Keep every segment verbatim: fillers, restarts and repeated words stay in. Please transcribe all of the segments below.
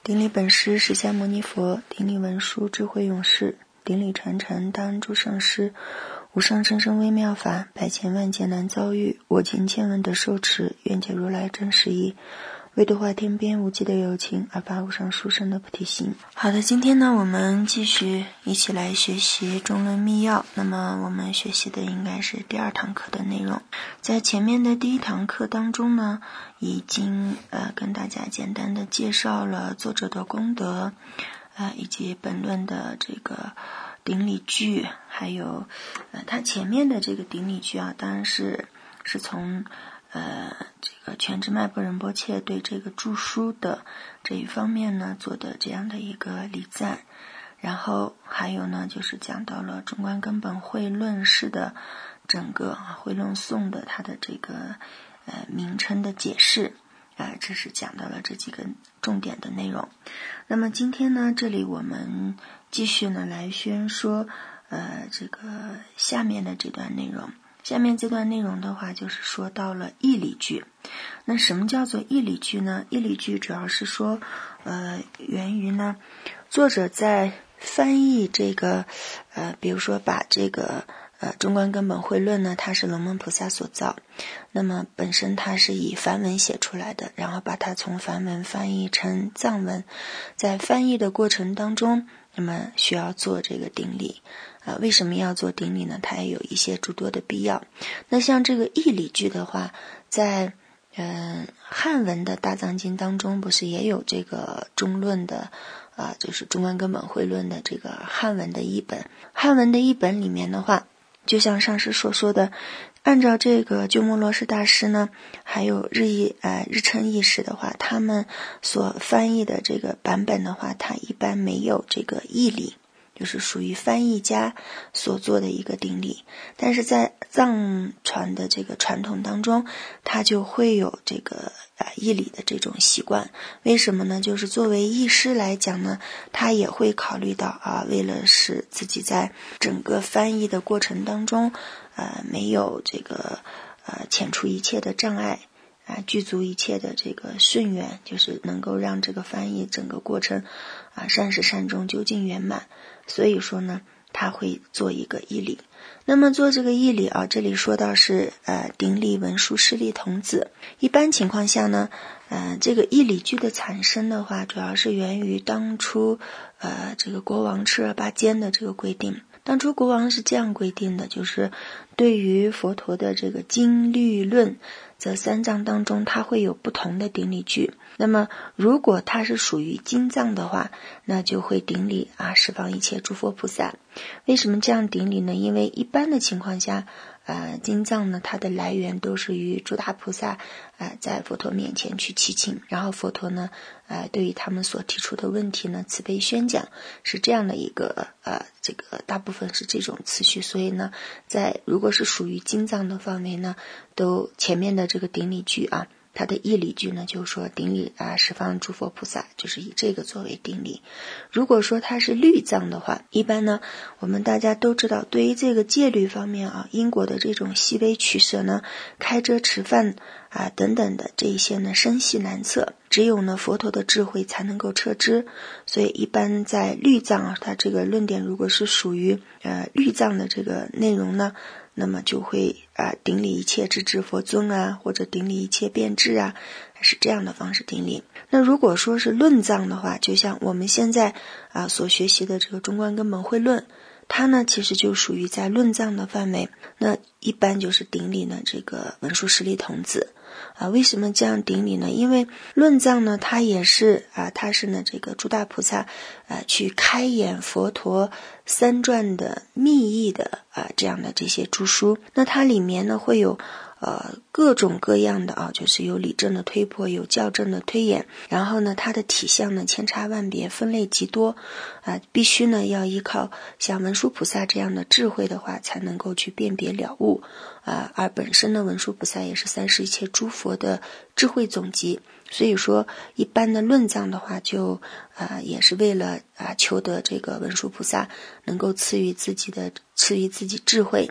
顶礼本师释迦牟尼佛，顶礼文殊智慧勇士，顶礼传承大恩诸上师，无上甚深微妙法，百千万劫难遭遇，我今见闻得受持，愿解如来真实义，为度化天边无际的有情，而发无上殊胜的菩提心。好的，今天呢我们继续一起来学习中论密要。那么我们学习的应该是第二堂课的内容。在前面的第一堂课当中呢，已经呃跟大家简单的介绍了作者的功德，呃以及本论的这个顶礼句，还有呃他前面的这个顶礼句啊，当然是是从呃这个全知迈波仁波切对这个著书的这一方面呢做的这样的一个礼赞，然后还有呢就是讲到了中观根本会论释的整个会论颂的它的这个呃名称的解释，呃这是讲到了这几个重点的内容。那么今天呢这里我们继续呢来宣说呃这个下面的这段内容。下面这段内容的话就是说到了义理句。那什么叫做义理句呢？义理句主要是说呃源于呢作者在翻译这个呃比如说把这个呃中观根本会论呢它是龙门菩萨所造，那么本身它是以梵文写出来的，然后把它从梵文翻译成藏文，在翻译的过程当中那么需要做这个顶礼。呃，为什么要做顶礼呢？它也有一些诸多的必要。那像这个义理句的话，在嗯、呃、汉文的大藏经当中不是也有这个中论的啊、呃，就是中观根本会论的这个汉文的译本。汉文的译本里面的话，就像上师所说的，按照这个鸠摩罗什大师呢，还有日译呃日称译师的话，他们所翻译的这个版本的话，它一般没有这个义理，就是属于翻译家所做的一个顶礼。但是在藏传的这个传统当中，它就会有这个啊义理的这种习惯。为什么呢？就是作为译师来讲呢，他也会考虑到啊，为了使自己在整个翻译的过程当中呃没有这个呃遣除一切的障碍啊，具足一切的这个顺缘，就是能够让这个翻译整个过程啊善始善终究竟圆满。所以说呢他会做一个义理。那么做这个义理啊，这里说到是呃顶礼文殊师利童子。一般情况下呢呃这个义理句的产生的话，主要是源于当初呃这个国王赤儿八坚的这个规定。当初国王是这样规定的，就是对于佛陀的这个经律论这三藏当中，它会有不同的顶礼句。那么如果它是属于经藏的话，那就会顶礼啊十方一切诸佛菩萨。为什么这样顶礼呢？因为一般的情况下呃经藏呢它的来源都是于诸大菩萨呃在佛陀面前去祈请，然后佛陀呢呃对于他们所提出的问题呢慈悲宣讲，是这样的一个呃这个大部分是这种次序。所以呢在如果是属于经藏的范围呢，都前面的这个顶礼句啊，它的义理句呢就是说顶礼啊十方诸佛菩萨，就是以这个作为顶礼。如果说它是律藏的话，一般呢我们大家都知道，对于这个戒律方面啊，因果的这种细微取舍呢，开遮持犯啊等等的这一些呢深细难测，只有呢佛陀的智慧才能够彻知。所以一般在律藏啊，它这个论点如果是属于呃律藏的这个内容呢，那么就会啊、呃、顶礼一切智智佛尊啊，或者顶礼一切辩智啊，是这样的方式顶礼。那如果说是论藏的话，就像我们现在啊、呃、所学习的这个中观根本会论，它呢其实就属于在论藏的范围。那一般就是顶礼呢这个文殊师利童子啊。为什么这样顶礼呢？因为论藏呢它也是啊，它是呢这个诸大菩萨啊去开演佛陀三传的密意的啊这样的这些著书。那它里面呢会有呃各种各样的啊，就是有理证的推破，有教证的推演，然后呢它的体相呢千差万别，分类极多啊，必须呢要依靠像文殊菩萨这样的智慧的话才能够去辨别了悟啊。而本身呢文殊菩萨也是三世一切诸佛的智慧总集，所以说一般的论藏的话就啊也是为了啊求得这个文殊菩萨能够赐予自己的赐予自己智慧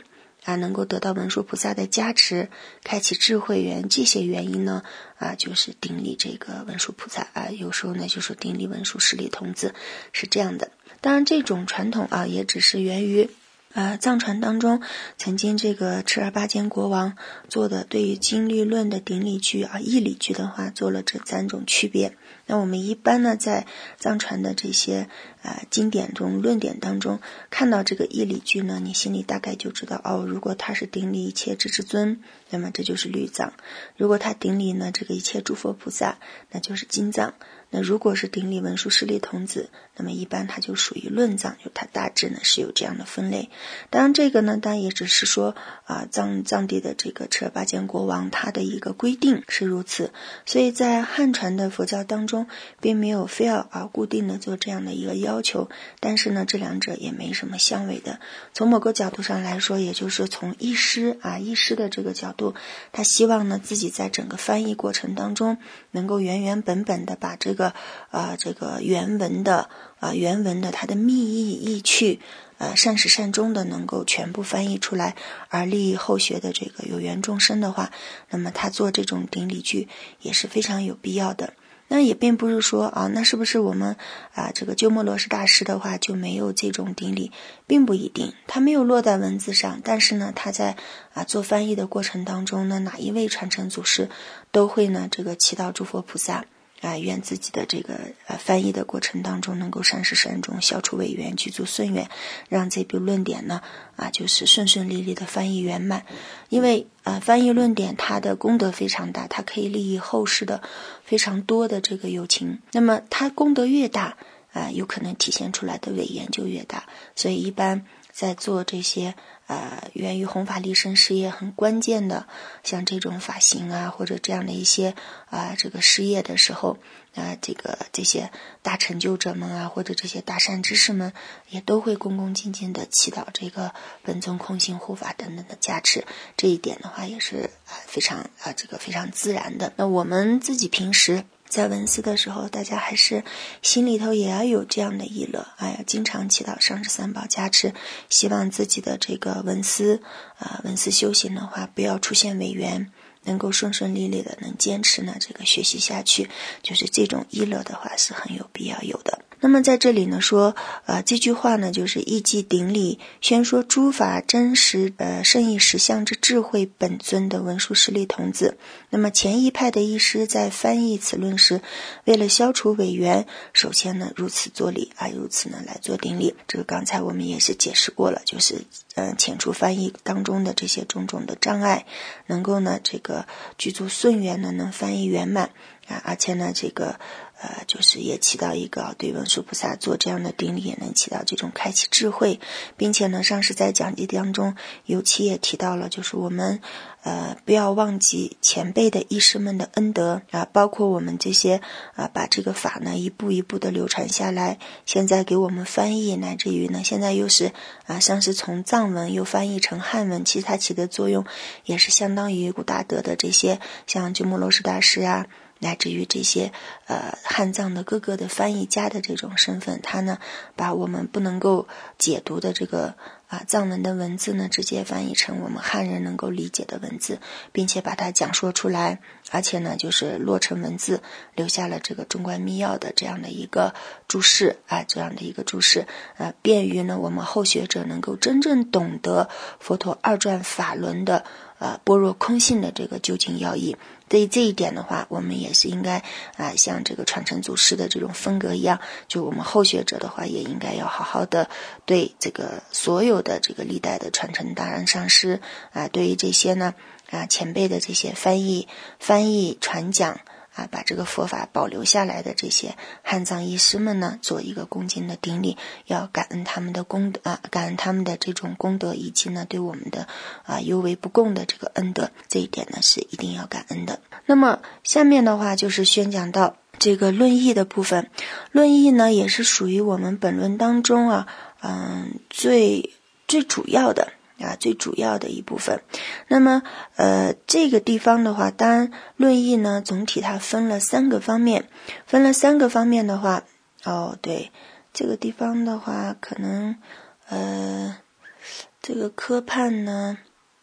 啊，能够得到文殊菩萨的加持，开启智慧园，这些原因呢，啊，就是顶礼这个文殊菩萨啊，有时候呢就说顶礼文殊师利童子，是这样的。当然，这种传统啊，也只是源于呃，藏传当中曾经这个赤儿八坚国王做的对于经律论的顶礼句啊、义理句的话，做了这三种区别。那我们一般呢，在藏传的这些呃经典中、论点当中，看到这个义理句呢，你心里大概就知道哦，如果他是顶礼一切智至尊，那么这就是律藏；如果他顶礼呢这个一切诸佛菩萨，那就是经藏。那如果是顶礼文殊师利童子，那么一般它就属于论藏，就它大致呢是有这样的分类。当然这个呢，当然也只是说啊，藏藏地的这个赤儿八坚国王他的一个规定是如此，所以在汉传的佛教当中，并没有非要啊固定的做这样的一个要求。但是呢，这两者也没什么相违的。从某个角度上来说，也就是从译师啊译师的这个角度，他希望呢自己在整个翻译过程当中，能够原原本本的把这个啊这个原文的啊原文的它的密意意趣。呃，善始善终的能够全部翻译出来，而利益后学的这个有缘众生的话，那么他做这种顶礼句也是非常有必要的。那也并不是说啊，那是不是我们啊这个鸠摩罗什大师的话就没有这种顶礼，并不一定，他没有落在文字上，但是呢，他在啊做翻译的过程当中呢，哪一位传承祖师都会呢这个祈祷诸佛菩萨。啊，愿自己的这个呃翻译的过程当中能够善始善终，消除违缘，具足顺缘，让这部论点呢啊就是顺顺利利的翻译圆满。因为呃翻译论点它的功德非常大，它可以利益后世的非常多的这个有情。那么它功德越大，啊、呃、有可能体现出来的违言就越大。所以一般在做这些呃，源于弘法利生事业很关键的，像这种法行啊，或者这样的一些啊、呃、这个事业的时候，啊、呃、这个这些大成就者们啊，或者这些大善知识们，也都会恭恭敬敬的祈祷这个本尊空行护法等等的加持。这一点的话，也是啊、呃、非常啊、呃、这个非常自然的。那我们自己平时在闻思的时候，大家还是心里头也要有这样的意乐，哎呀，经常祈祷上师三宝加持，希望自己的这个闻思啊、呃、闻思修行的话，不要出现违缘，能够顺顺利利的能坚持呢这个学习下去，就是这种意乐的话是很有必要有的。那么在这里呢说，呃，这句话呢就是义记顶礼，宣说诸法真实呃圣义实相之智慧本尊的文殊师利童子。那么前一派的义师在翻译此论时，为了消除违缘，首先呢如此作礼啊，如此呢来做顶礼。这个刚才我们也是解释过了，就是呃遣除翻译当中的这些种种的障碍，能够呢这个具足顺缘呢能翻译圆满啊，而且呢这个呃，就是也起到一个对文殊菩萨做这样的顶礼，也能起到这种开启智慧，并且呢，上师在讲义当中尤其也提到了，就是我们呃不要忘记前辈的义师们的恩德啊，包括我们这些啊把这个法呢一步一步的流传下来，现在给我们翻译，乃至于呢现在又是啊上师从藏文又翻译成汉文，其实它起的作用也是相当于古大德的这些像鸠摩罗什大师啊。乃至于这些呃汉藏的各个的翻译家的这种身份，他呢把我们不能够解读的这个啊藏文的文字呢直接翻译成我们汉人能够理解的文字，并且把它讲说出来，而且呢就是落成文字，留下了这个中观密要的这样的一个注释啊，这样的一个注释，呃便于呢我们后学者能够真正懂得佛陀二转法轮的呃般若空性的这个究竟要义。对于这一点的话，我们也是应该啊、呃，像这个传承祖师的这种风格一样，就我们后学者的话，也应该要好好的对这个所有的这个历代的传承大人上师啊、呃，对于这些呢啊、呃、前辈的这些翻译、翻译传讲。啊，把这个佛法保留下来的这些汉藏义师们呢，做一个恭敬的顶礼，要感恩他们的功德啊，感恩他们的这种功德，以及呢对我们的啊有为不共的这个恩德，这一点呢是一定要感恩的。那么下面的话就是宣讲到这个论义的部分，论义呢也是属于我们本论当中啊，嗯，最最主要的。啊，最主要的一部分。那么，呃，这个地方的话，当然论义呢，总体它分了三个方面，分了三个方面的话，哦，对，这个地方的话，可能，呃，这个科判呢，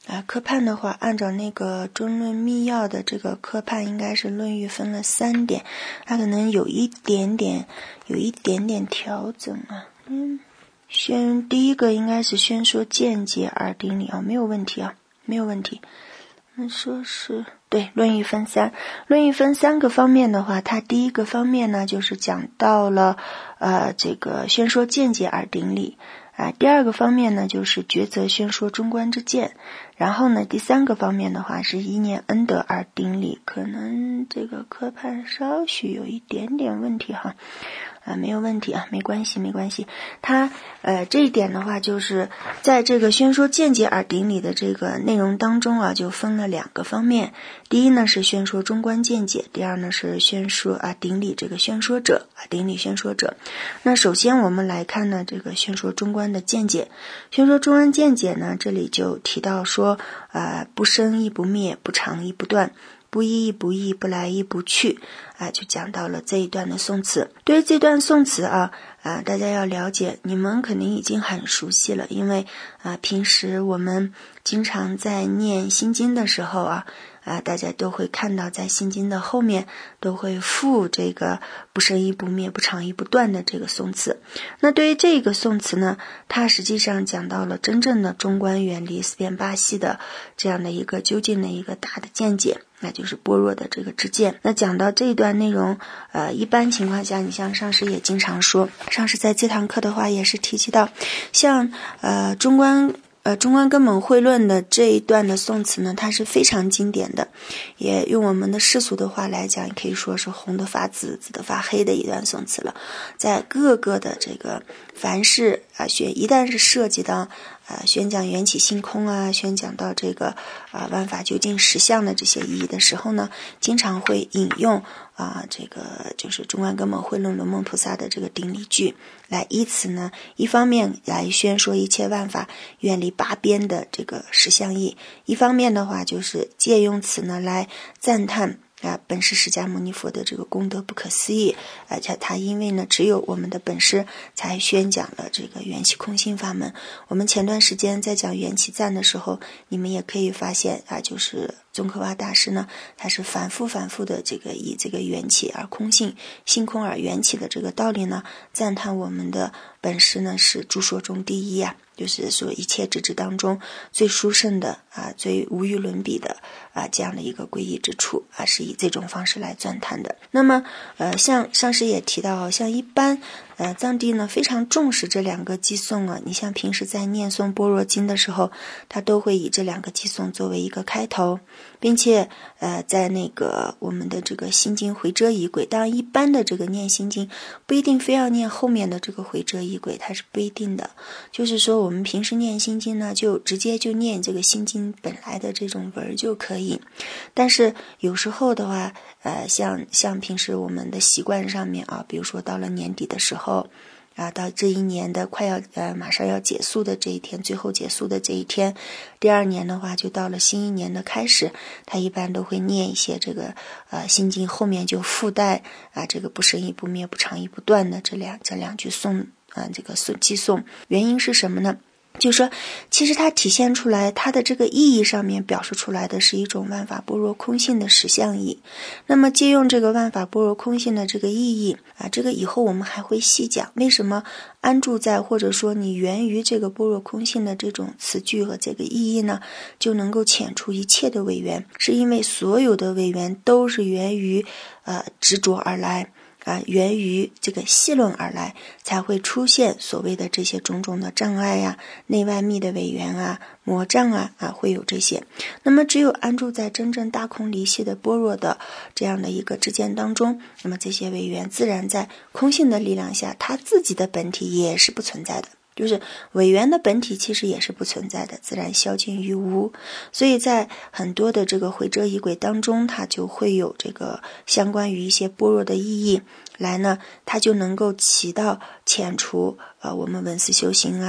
啊，科判的话，按照那个中论密要的这个科判，应该是论域分了三点，它可能有一点点，有一点点调整啊。嗯，宣第一个应该是宣说见解而顶礼啊，没有问题啊，没有问题。那说是对，论域分三，论域分三个方面的话，它第一个方面呢，就是讲到了呃这个宣说见解而顶礼。啊，第二个方面呢，就是抉择宣说中观之见，然后呢，第三个方面的话是依念恩德而顶礼，可能这个科判稍许有一点点问题哈，啊，没有问题啊，没关系，没关系。它呃这一点的话，就是在这个宣说见解而顶礼的这个内容当中啊，就分了两个方面。第一呢是宣说中观见解，第二呢是宣说啊顶礼这个宣说者啊顶礼宣说者。那首先我们来看呢这个宣说中观的见解。宣说中观见解呢，这里就提到说啊、呃、不生亦不灭，不长亦不断，不依亦不异，不来亦不去啊，就讲到了这一段的宋词。对于这段宋词啊啊，大家要了解，你们肯定已经很熟悉了，因为啊平时我们经常在念心经的时候啊啊，大家都会看到在心经的后面都会附这个不生亦不灭，不长亦不断的这个宋词。那对于这个宋词呢，它实际上讲到了真正的中观远离四边八系的这样的一个究竟的一个大的见解，那就是般若的这个知见。那讲到这一段内容，呃，一般情况下，你像上师也经常说，上师在这堂课的话也是提及到，像呃中观呃中观根本会论的这一段的宋词呢，它是非常经典的，也用我们的世俗的话来讲，可以说是红的发紫，紫的发黑的一段宋词了。在各个的这个凡是啊宣一旦是涉及到啊宣讲缘起性空啊，宣讲到这个啊万法究竟实相的这些意义的时候呢，经常会引用啊这个就是中观根本会论轮梦菩萨的这个顶礼句，来以此呢一方面来宣说一切万法远离八边的这个实相义，一方面的话就是借用此呢来赞叹啊，本师释迦牟尼佛的这个功德不可思议，而且他因为呢，只有我们的本师才宣讲了这个缘起空性法门。我们前段时间在讲缘起赞的时候，你们也可以发现啊，就是宗喀巴大师呢，他是反复反复的这个以这个缘起而空性，性空而缘起的这个道理呢，赞叹我们的本师呢是诸说中第一啊。就是说一切智智当中最殊胜的啊，最无与伦比的啊这样的一个归依之处啊，是以这种方式来赞叹的。那么呃像上师也提到，像一般呃藏地呢非常重视这两个偈颂啊，你像平时在念诵般若经的时候，他都会以这两个偈颂作为一个开头，并且呃在那个我们的这个心经回遮仪轨，当然一般的这个念心经不一定非要念后面的这个回遮仪轨，它是不一定的，就是说我们平时念心经呢，就直接就念这个心经本来的这种文就可以。但是有时候的话，呃，像像平时我们的习惯上面啊，比如说到了年底的时候，啊，到这一年的快要呃马上要结束的这一天，最后结束的这一天，第二年的话就到了新一年的开始，他一般都会念一些这个呃心经后面就附带啊这个不生亦不灭，不长亦不断的这两这两句颂。啊，这个偈颂，原因是什么呢？就是说，其实它体现出来，它的这个意义上面表示出来的是一种万法般若空性的实相义。那么借用这个万法般若空性的这个意义啊，这个以后我们还会细讲，为什么安住在或者说你源于这个般若空性的这种词句和这个意义呢，就能够遣除一切的违缘，是因为所有的违缘都是源于呃执着而来。啊，源于这个细论而来，才会出现所谓的这些种种的障碍呀、内外密的违缘啊、魔障啊啊，会有这些。那么只有安住在真正大空离系的般若的这样的一个知见当中，那么这些违缘自然在空性的力量下，它自己的本体也是不存在的。就是违缘的本体其实也是不存在的，自然消尽于无。所以在很多的这个回遮仪轨当中，它就会有这个相关于一些般若的意义来呢，它就能够起到遣除呃我们闻思修行啊，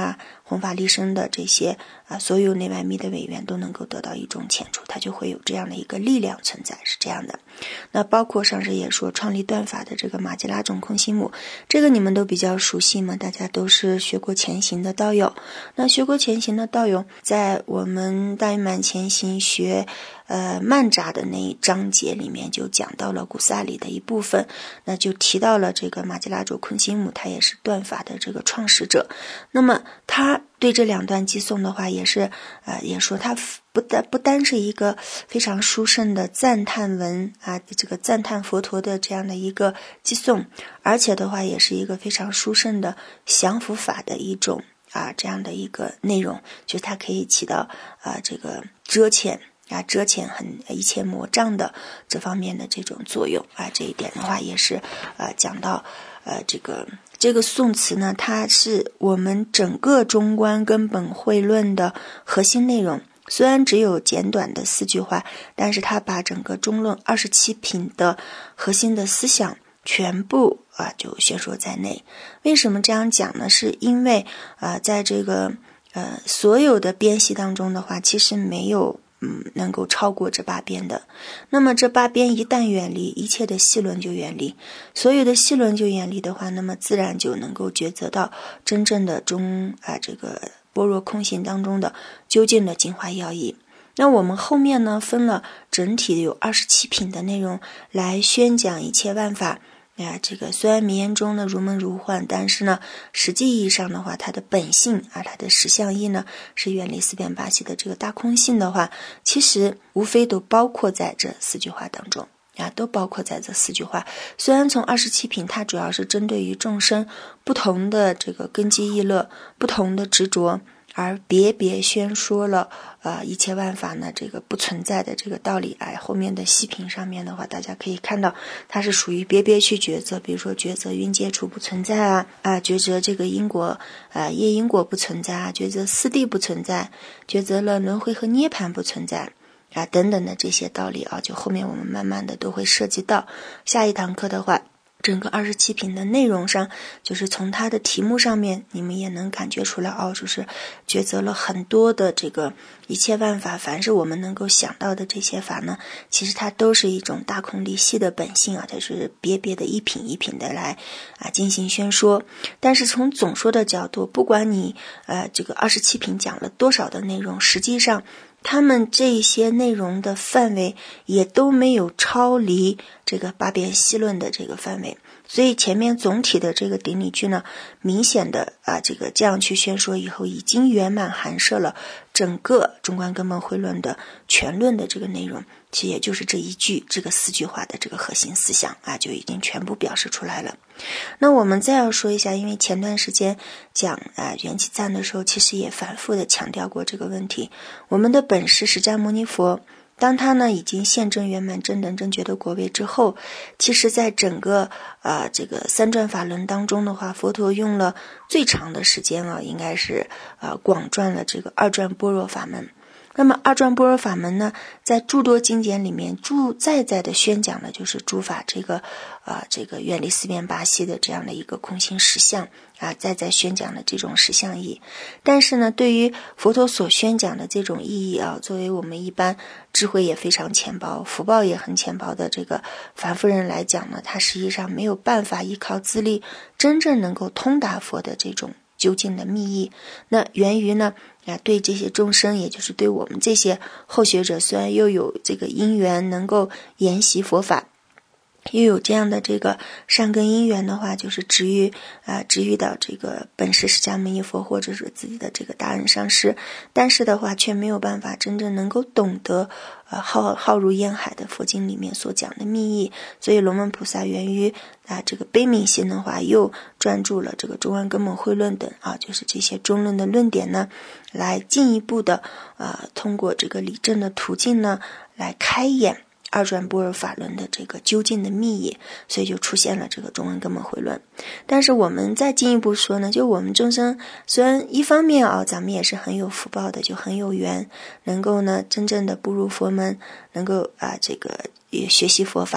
弘法利生的这些啊所有内外密的委员都能够得到一种遣除，它就会有这样的一个力量存在，是这样的。那包括上师也说创立断法的这个玛吉拉种空心母，这个你们都比较熟悉嘛，大家都是学过前行的道友。那学过前行的道友，在我们大圆满前行学呃曼扎的那一章节里面就讲到了古萨里的一部分，那就提到了这个玛吉拉种空心母，他也是断法的这个创始者。那么他对这两段寄颂的话也是呃也说他不单不单是一个非常殊胜的赞叹文啊，这个赞叹佛陀的这样的一个寄颂，而且的话也是一个非常殊胜的降伏法的一种啊这样的一个内容，就是它可以起到啊这个遮遣啊遮遣很一切魔障的这方面的这种作用啊，这一点的话也是呃讲到呃这个这个颂词呢，它是我们整个中观根本慧论的核心内容。虽然只有简短的四句话，但是它把整个中论二十七品的核心的思想全部啊就宣说在内。为什么这样讲呢？是因为啊在这个呃所有的编析当中的话，其实没有嗯能够超过这八边的。那么这八边一旦远离，一切的细论就远离，所有的细论就远离的话，那么自然就能够抉择到真正的中啊这个般若空行当中的究竟的精华要义。那我们后面呢分了整体有二十七品的内容来宣讲一切万法。啊，这个虽然名言中呢如梦如幻，但是呢实际意义上的话，它的本性啊，它的实相义呢是远离四边八系的这个大空性的话，其实无非都包括在这四句话当中啊，都包括在这四句话。虽然从二十七品它主要是针对于众生不同的这个根基意乐，不同的执着，而别别宣说了呃一切万法呢这个不存在的这个道理。哎，后面的细品上面的话，大家可以看到它是属于别别去抉择，比如说抉择云界处不存在啊，啊抉择这个因果啊业因果不存在啊，抉择四谛不存在，抉择了轮回和涅槃不存在啊等等的这些道理啊，就后面我们慢慢的都会涉及到。下一堂课的话，整个二十七品的内容上，就是从它的题目上面你们也能感觉出来哦，就是抉择了很多的这个一切万法，凡是我们能够想到的这些法呢，其实它都是一种大空离系的本性啊，它是别别的一品一品的来啊进行宣说。但是从总说的角度，不管你呃这个二十七品讲了多少的内容，实际上他们这些内容的范围也都没有超离这个八边细论的这个范围，所以前面总体的这个顶礼句呢，明显的啊这个这样去宣说以后，已经圆满含摄了整个中观根本慧论的全论的这个内容，其实也就是这一句这个四句话的这个核心思想啊，就已经全部表示出来了。那我们再要说一下，因为前段时间讲啊缘起赞的时候，其实也反复的强调过这个问题。我们的本师释迦牟尼佛，当他呢已经现证圆满正等正觉的果位之后，其实在整个啊、呃、这个三转法轮当中的话，佛陀用了最长的时间啊，应该是啊、呃、广转了这个二转般若法门。那么二转般若法门呢，在诸多经典里面诸再再的宣讲的就是诸法这个啊、呃、这个远离四边八系的这样的一个空性实相啊，再再宣讲的这种实相义。但是呢，对于佛陀所宣讲的这种意义啊，作为我们一般智慧也非常浅薄，福报也很浅薄的这个凡夫人来讲呢，他实际上没有办法依靠自力真正能够通达佛的这种究竟的密意。那源于呢啊，对这些众生，也就是对我们这些后学者，虽然又有这个因缘能够研习佛法，又有这样的这个善根因缘的话，就是值于啊、呃，值遇到这个本师释迦牟尼佛或者是自己的这个大恩上师，但是的话却没有办法真正能够懂得呃浩浩如烟海的佛经里面所讲的密意。所以龙门菩萨源于啊这个悲悯心的话，又专注了这个中观根本慧论等啊，就是这些中论的论点呢，来进一步的啊、呃、通过这个理证的途径呢，来开演二转般若法轮的这个究竟的密意，所以就出现了这个中观根本慧论。但是我们再进一步说呢，就我们众生虽然一方面啊，咱们也是很有福报的，就很有缘，能够呢真正的步入佛门，能够啊这个也学习佛法。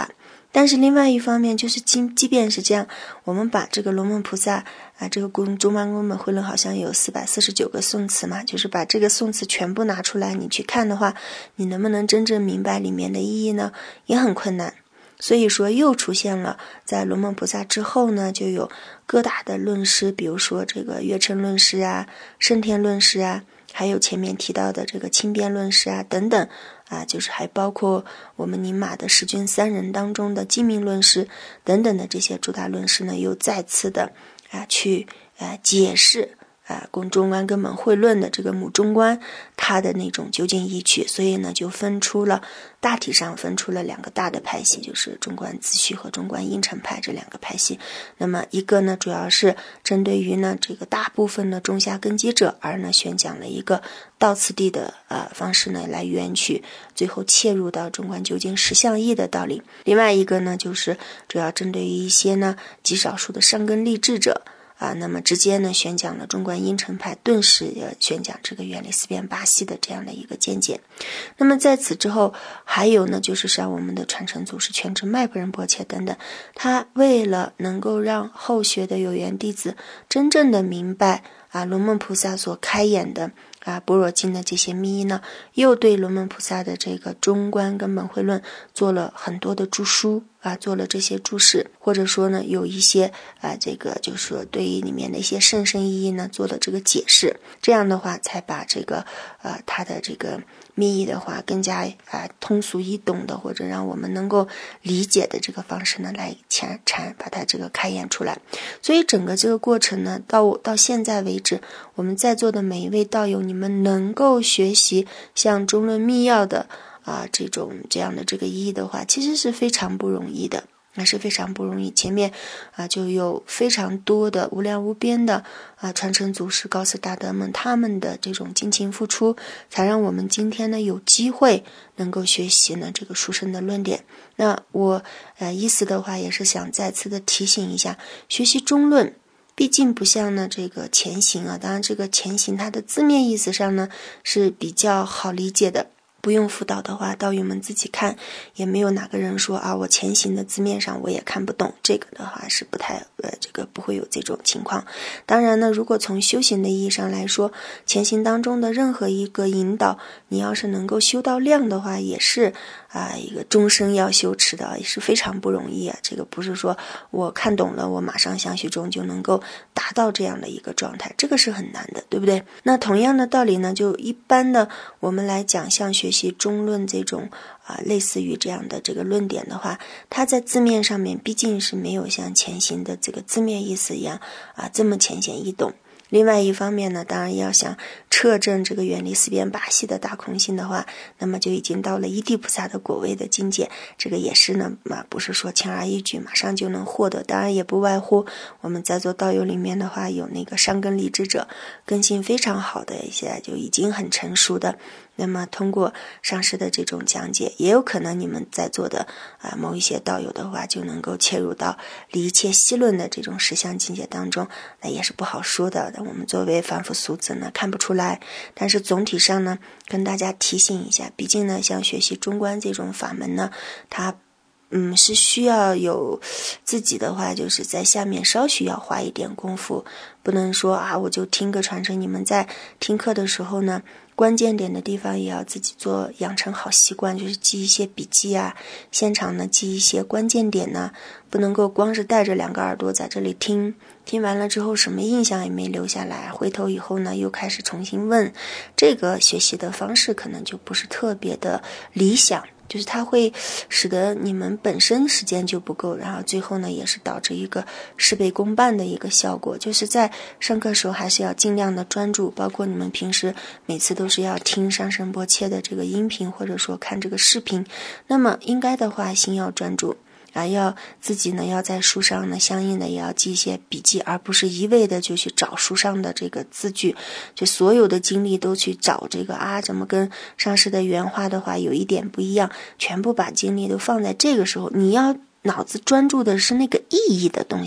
但是另外一方面就是即即便是这样，我们把这个龙门菩萨啊，这个中观根本慧论好像有四百四十九个颂词嘛，就是把这个颂词全部拿出来你去看的话，你能不能真正明白里面的意义呢？也很困难。所以说又出现了在龙门菩萨之后呢，就有各大的论师，比如说这个月称论师啊、升天论师啊，还有前面提到的这个清辩论师啊等等啊，就是还包括我们宁玛的十君三人当中的寂命论师等等的这些诸大论师呢，又再次的啊去啊解释啊，供中观根本慧论的这个母中观它的那种究竟义趣，所以呢就分出了大体上分出了两个大的派系，就是中观自续和中观应成派这两个派系。那么一个呢主要是针对于呢这个大部分的中下根基者，而呢宣讲了一个道次第的呃方式呢来圆取，最后切入到中观究竟实相义的道理。另外一个呢就是主要针对于一些呢极少数的上根立志者啊，那么直接呢宣讲了中观应成派顿时呃宣讲这个原理四边八系的这样的一个见解。那么在此之后还有呢就是像我们的传承祖师全知迈婆仁波切等等，他为了能够让后学的有缘弟子真正的明白啊龙门菩萨所开演的啊般若经的这些密意呢，又对龙门菩萨的这个中观根本慧论做了很多的注疏啊，做了这些注释，或者说呢有一些啊这个就是说对于里面的一些甚深意义呢做了这个解释，这样的话才把这个呃它的这个密意的话更加啊通俗易懂的，或者让我们能够理解的这个方式呢来阐阐把它这个开演出来。所以整个这个过程呢到到现在为止，我们在座的每一位道友，你们能够学习像中论密要的啊这种这样的这个意义的话，其实是非常不容易的，那是非常不容易。前面啊就有非常多的无量无边的啊传承祖师高僧大德们他们的这种尽情付出，才让我们今天呢有机会能够学习呢这个殊胜的论点。那我呃意思的话也是想再次的提醒一下，学习中论毕竟不像呢这个前行啊，当然这个前行它的字面意思上呢是比较好理解的，不用辅导的话道友们自己看，也没有哪个人说啊我前行的字面上我也看不懂，这个的话是不太呃这个不会有这种情况。当然呢如果从修行的意义上来说，前行当中的任何一个引导，你要是能够修到量的话，也是啊一个终生要修持的，也是非常不容易啊。这个不是说我看懂了我马上相续中就能够达到这样的一个状态，这个是很难的，对不对？那同样的道理呢，就一般的我们来讲像学习中论这种啊类似于这样的这个论点的话，它在字面上面毕竟是没有像前行的这个字面意思一样啊这么浅显易懂。另外一方面呢，当然要想彻证这个远离四边八系的大空性的话，那么就已经到了一地菩萨的果位的境界，这个也是呢啊不是说轻而易举马上就能获得，当然也不外乎我们在座道友里面的话有那个上根立志者，根性非常好的一些就已经很成熟的，那么通过上师的这种讲解，也有可能你们在座的啊某一些道友的话就能够切入到离一切细论的这种实相境界当中，那也是不好说的，我们作为凡夫俗子呢看不出来。但是总体上呢跟大家提醒一下，毕竟呢像学习中观这种法门呢，它嗯是需要有自己的话就是在下面稍许要花一点功夫，不能说啊我就听个传承，你们在听课的时候呢关键点的地方也要自己做，养成好习惯，就是记一些笔记啊，现场呢记一些关键点呢，不能够光是带着两个耳朵在这里听，听完了之后什么印象也没留下来，回头以后呢又开始重新问，这个学习的方式可能就不是特别的理想，就是它会使得你们本身时间就不够，然后最后呢也是导致一个事倍功半的一个效果。就是在上课时候还是要尽量的专注，包括你们平时每次都是要听上仁波切的这个音频，或者说看这个视频，那么应该的话心要专注啊，要自己呢要在书上呢相应的也要记一些笔记，而不是一味的就去找书上的这个字句，就所有的精力都去找这个啊怎么跟上师的原话的话有一点不一样，全部把精力都放在这个时候，你要脑子专注的是那个意义的东西。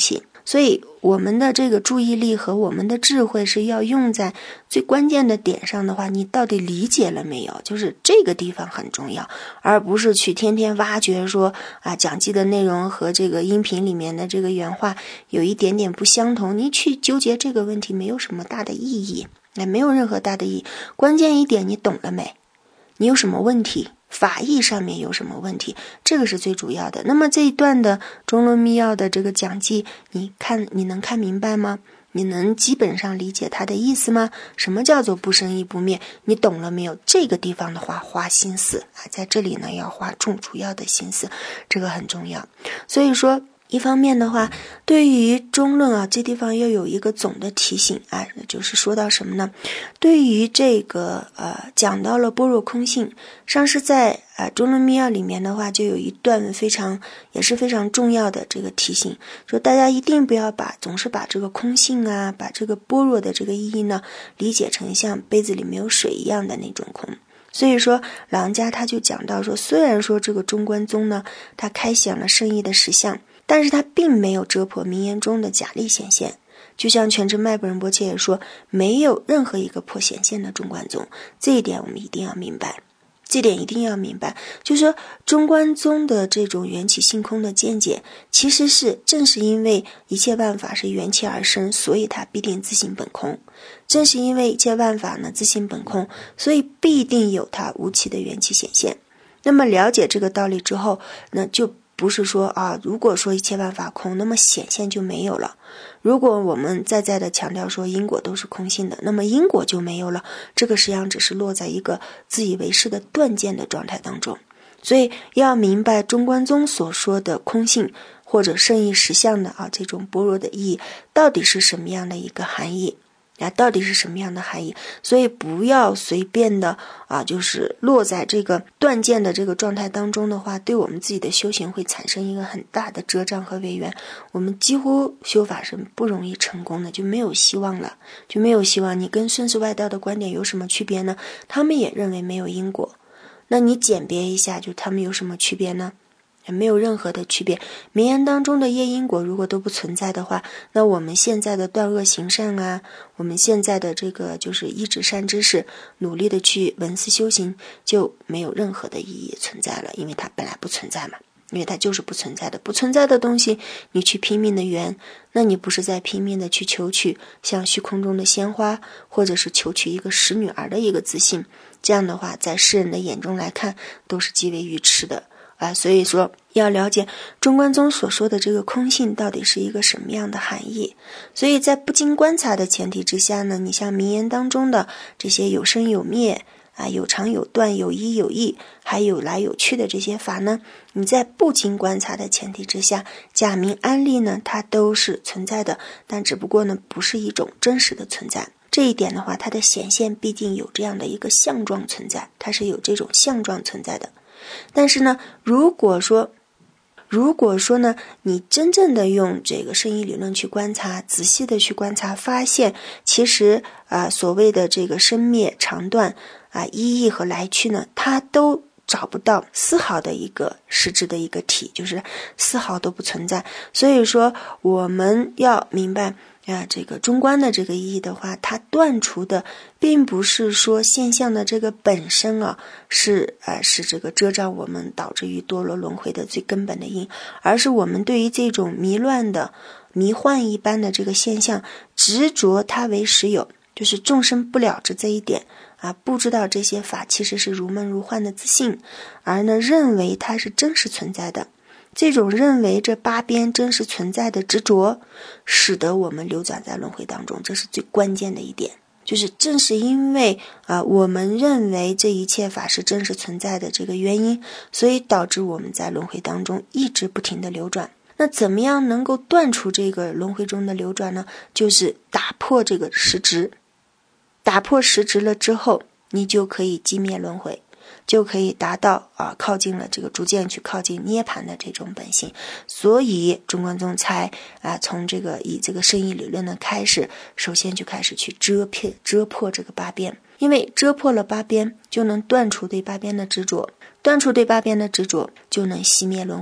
所以我们的这个注意力和我们的智慧是要用在最关键的点上的话，你到底理解了没有？就是这个地方很重要，而不是去天天挖掘说啊，讲记的内容和这个音频里面的这个原话有一点点不相同，你去纠结这个问题没有什么大的意义，也没有任何大的意义。关键一点，你懂了没？你有什么问题？法义上面有什么问题？这个是最主要的。那么这一段的中论密要的这个讲记，你看你能看明白吗？你能基本上理解它的意思吗？什么叫做不生亦不灭？你懂了没有？这个地方的话花心思啊，在这里呢要花重主要的心思，这个很重要。所以说一方面的话，对于中论啊，这地方要有一个总的提醒啊，就是说到什么呢？对于这个呃，讲到了般若空性，上师在呃中论密要里面的话，就有一段非常也是非常重要的这个提醒，说大家一定不要把总是把这个空性啊，把这个般若的这个意义呢，理解成像杯子里没有水一样的那种空。所以说老人家他就讲到说，虽然说这个中观宗呢，他开显了圣义的实相，但是他并没有遮破名言中的假力显现，就像全知麦本仁波切也说，没有任何一个破显现的中观宗，这一点我们一定要明白，这点一定要明白，就是说中观宗的这种缘起性空的见解，其实是正是因为一切万法是缘起而生，所以它必定自性本空，正是因为一切万法呢自性本空，所以必定有它无期的缘起显现。那么了解这个道理之后，那就不是说啊，如果说一切万法空，那么显现就没有了。如果我们再再的强调说因果都是空性的，那么因果就没有了。这个实际上只是落在一个自以为是的断见的状态当中。所以要明白中观宗所说的空性或者圣义实相的啊这种般若的意义，到底是什么样的一个含义啊，到底是什么样的含义？所以不要随便的啊，就是落在这个断见的这个状态当中的话，对我们自己的修行会产生一个很大的遮障和违缘，我们几乎修法是不容易成功的，就没有希望了，就没有希望。你跟顺世外道的观点有什么区别呢？他们也认为没有因果，那你简别一下，就他们有什么区别呢？也没有任何的区别。名言当中的业因果如果都不存在的话，那我们现在的断恶行善啊，我们现在的这个就是一指善知识，努力的去闻思修行，就没有任何的意义存在了，因为它本来不存在嘛，因为它就是不存在的，不存在的东西你去拼命的圆，那你不是在拼命的去求取像虚空中的鲜花，或者是求取一个使女儿的一个自信，这样的话在世人的眼中来看都是极为愚痴的啊，所以说要了解中观宗所说的这个空性到底是一个什么样的含义。所以在不经观察的前提之下呢，你像名言当中的这些有生有灭啊，有长有断，有一有异，还有来有去的这些法呢，你在不经观察的前提之下，假名安立呢，它都是存在的，但只不过呢不是一种真实的存在。这一点的话，它的显现毕竟有这样的一个相状存在，它是有这种相状存在的。但是呢，如果说如果说呢，你真正的用这个圣义理论去观察，仔细的去观察，发现其实啊、呃、所谓的这个生灭长断啊、一义和来去呢，它都找不到丝毫的一个实质的一个体，就是丝毫都不存在。所以说我们要明白啊，这个中观的这个意义的话，它断除的并不是说现象的这个本身啊，是呃是这个遮障我们导致于堕落轮回的最根本的因，而是我们对于这种迷乱的迷幻一般的这个现象，执着它为实有，就是众生不了知这一点啊，不知道这些法其实是如梦如幻的自性，而呢认为它是真实存在的。这种认为这八边真实存在的执着，使得我们流转在轮回当中，这是最关键的一点。就是正是因为啊、呃，我们认为这一切法是真实存在的这个原因，所以导致我们在轮回当中一直不停的流转。那怎么样能够断除这个轮回中的流转呢？就是打破这个实执，打破实执了之后，你就可以击灭轮回，就可以达到啊靠近了这个逐渐去靠近涅槃的这种本性。所以中观宗才啊从这个以这个圣义理论的开始，首先就开始去遮破遮破这个八边，因为遮破了八边，就能断除对八边的执着，断除对八边的执着，就能熄灭轮回。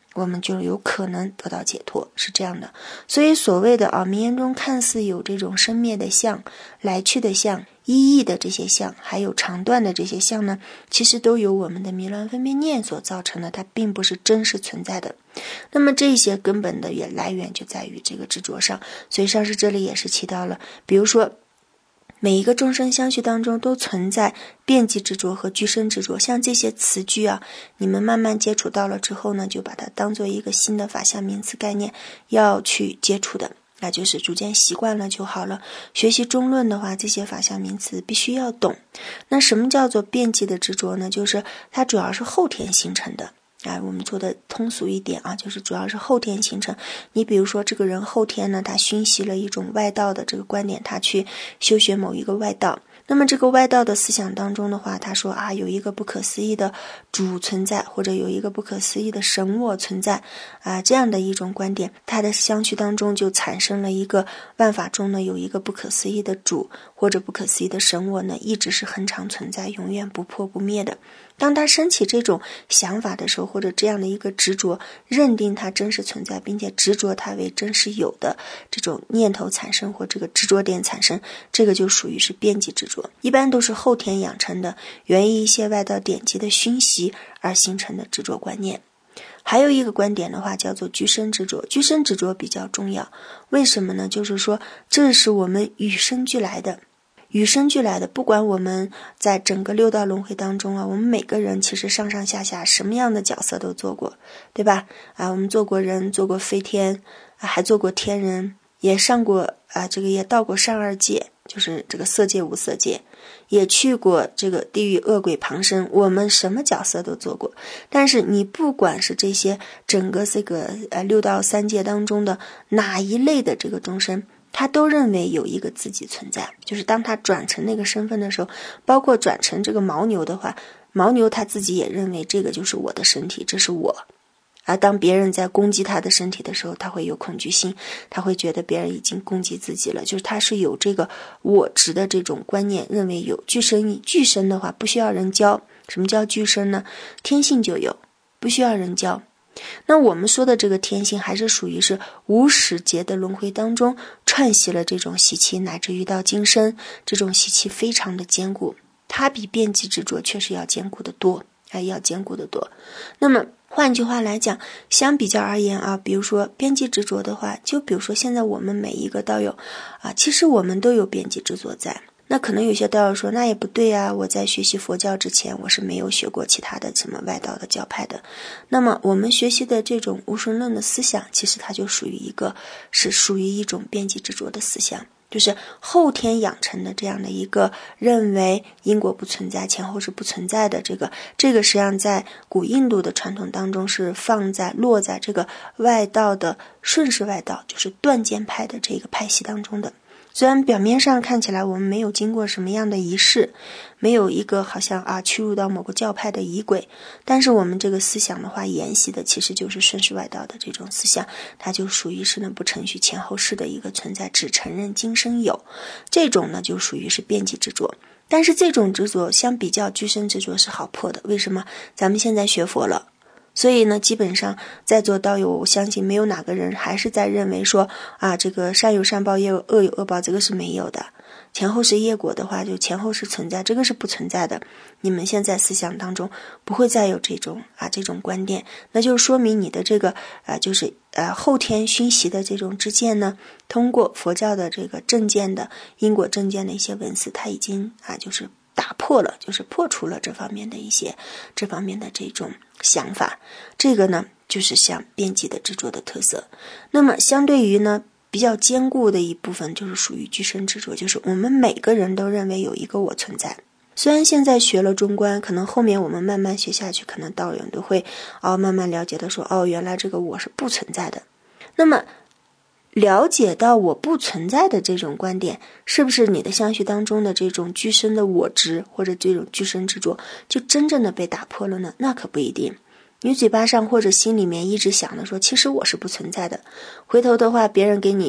我们就有可能得到解脱，是这样的。所以所谓的啊，名言中看似有这种生灭的相、来去的相、一义的这些相，还有长断的这些相呢，其实都由我们的迷乱分别念所造成的，它并不是真实存在的。那么这些根本的也来源就在于这个执着上。所以上师这里也是提到了，比如说每一个众生相续当中都存在遍计执着和具身执着，像这些词句啊，你们慢慢接触到了之后呢，就把它当做一个新的法相名词概念要去接触的，那就是逐渐习惯了就好了。学习中论的话，这些法相名词必须要懂。那什么叫做遍计的执着呢？就是它主要是后天形成的。哎，我们做的通俗一点啊，就是主要是后天形成。你比如说这个人后天呢，他熏习了一种外道的这个观点，他去修学某一个外道，那么这个外道的思想当中的话，他说啊，有一个不可思议的主存在，或者有一个不可思议的神我存在啊，这样的一种观点，他的相续当中就产生了一个万法中呢有一个不可思议的主或者不可思议的神我呢，一直是恒常存在，永远不破不灭的。当他升起这种想法的时候，或者这样的一个执着，认定它真实存在，并且执着它为真实有的这种念头产生，或这个执着点产生，这个就属于是遍计执着，一般都是后天养成的，源于一些外道典籍的熏习而形成的执着观念。还有一个观点的话叫做具身执着，具身执着比较重要，为什么呢？就是说这是我们与生俱来的，与生俱来的，不管我们在整个六道轮回当中啊，我们每个人其实上上下下什么样的角色都做过，对吧？啊，我们做过人，做过飞天，啊、还做过天人，也上过啊，这个也到过善二界，就是这个色界无色界，也去过这个地狱恶鬼旁生，我们什么角色都做过。但是你不管是这些整个这个呃六道三界当中的哪一类的这个众生，他都认为有一个自己存在，就是当他转成那个身份的时候，包括转成这个牦牛的话，牦牛他自己也认为这个就是我的身体，这是我。而当别人在攻击他的身体的时候，他会有恐惧心，他会觉得别人已经攻击自己了，就是他是有这个我执的这种观念，认为有具身。具身的话不需要人教，什么叫具身呢？天性就有，不需要人教。那我们说的这个天性还是属于是无始劫的轮回当中串习了这种习气，乃至于到今生，这种习气非常的坚固，它比遍计执着确实要坚固的多，哎，要坚固的多。那么换句话来讲，相比较而言啊，比如说遍计执着的话，就比如说现在我们每一个道友啊，其实我们都有遍计执着在。那可能有些道友说，那也不对啊，我在学习佛教之前，我是没有学过其他的什么外道的教派的。那么我们学习的这种无神论的思想，其实它就属于一个是属于一种遍计执着的思想，就是后天养成的这样的一个认为因果不存在，前后是不存在的，这个这个实际上在古印度的传统当中是放在落在这个外道的顺势外道，就是断见派的这个派系当中的。虽然表面上看起来我们没有经过什么样的仪式，没有一个好像啊屈入到某个教派的仪轨，但是我们这个思想的话沿袭的其实就是顺势外道的这种思想，它就属于是呢不承许前后世的一个存在，只承认今生有，这种呢就属于是遍计执着。但是这种执着相比较具身执着是好破的，为什么？咱们现在学佛了，所以呢基本上在座道友，我相信没有哪个人还是在认为说啊这个善有善报，业有恶有恶报，这个是没有的。前后是业果的话，就前后是存在，这个是不存在的。你们现在思想当中不会再有这种啊这种观点，那就说明你的这个啊就是呃后天熏习的这种知见呢，通过佛教的这个正见的因果正见的一些文字，它已经啊就是打破了，就是破除了这方面的一些这方面的这种想法。这个呢就是像遍计的执着的特色。那么相对于呢比较坚固的一部分就是属于具身执着，就是我们每个人都认为有一个我存在。虽然现在学了中观，可能后面我们慢慢学下去，可能道友都会哦慢慢了解到说，哦原来这个我是不存在的。那么了解到我不存在的这种观点，是不是你的相续当中的这种具身的我执或者这种具身执着就真正的被打破了呢？那可不一定。你嘴巴上或者心里面一直想的说其实我是不存在的，回头的话别人给你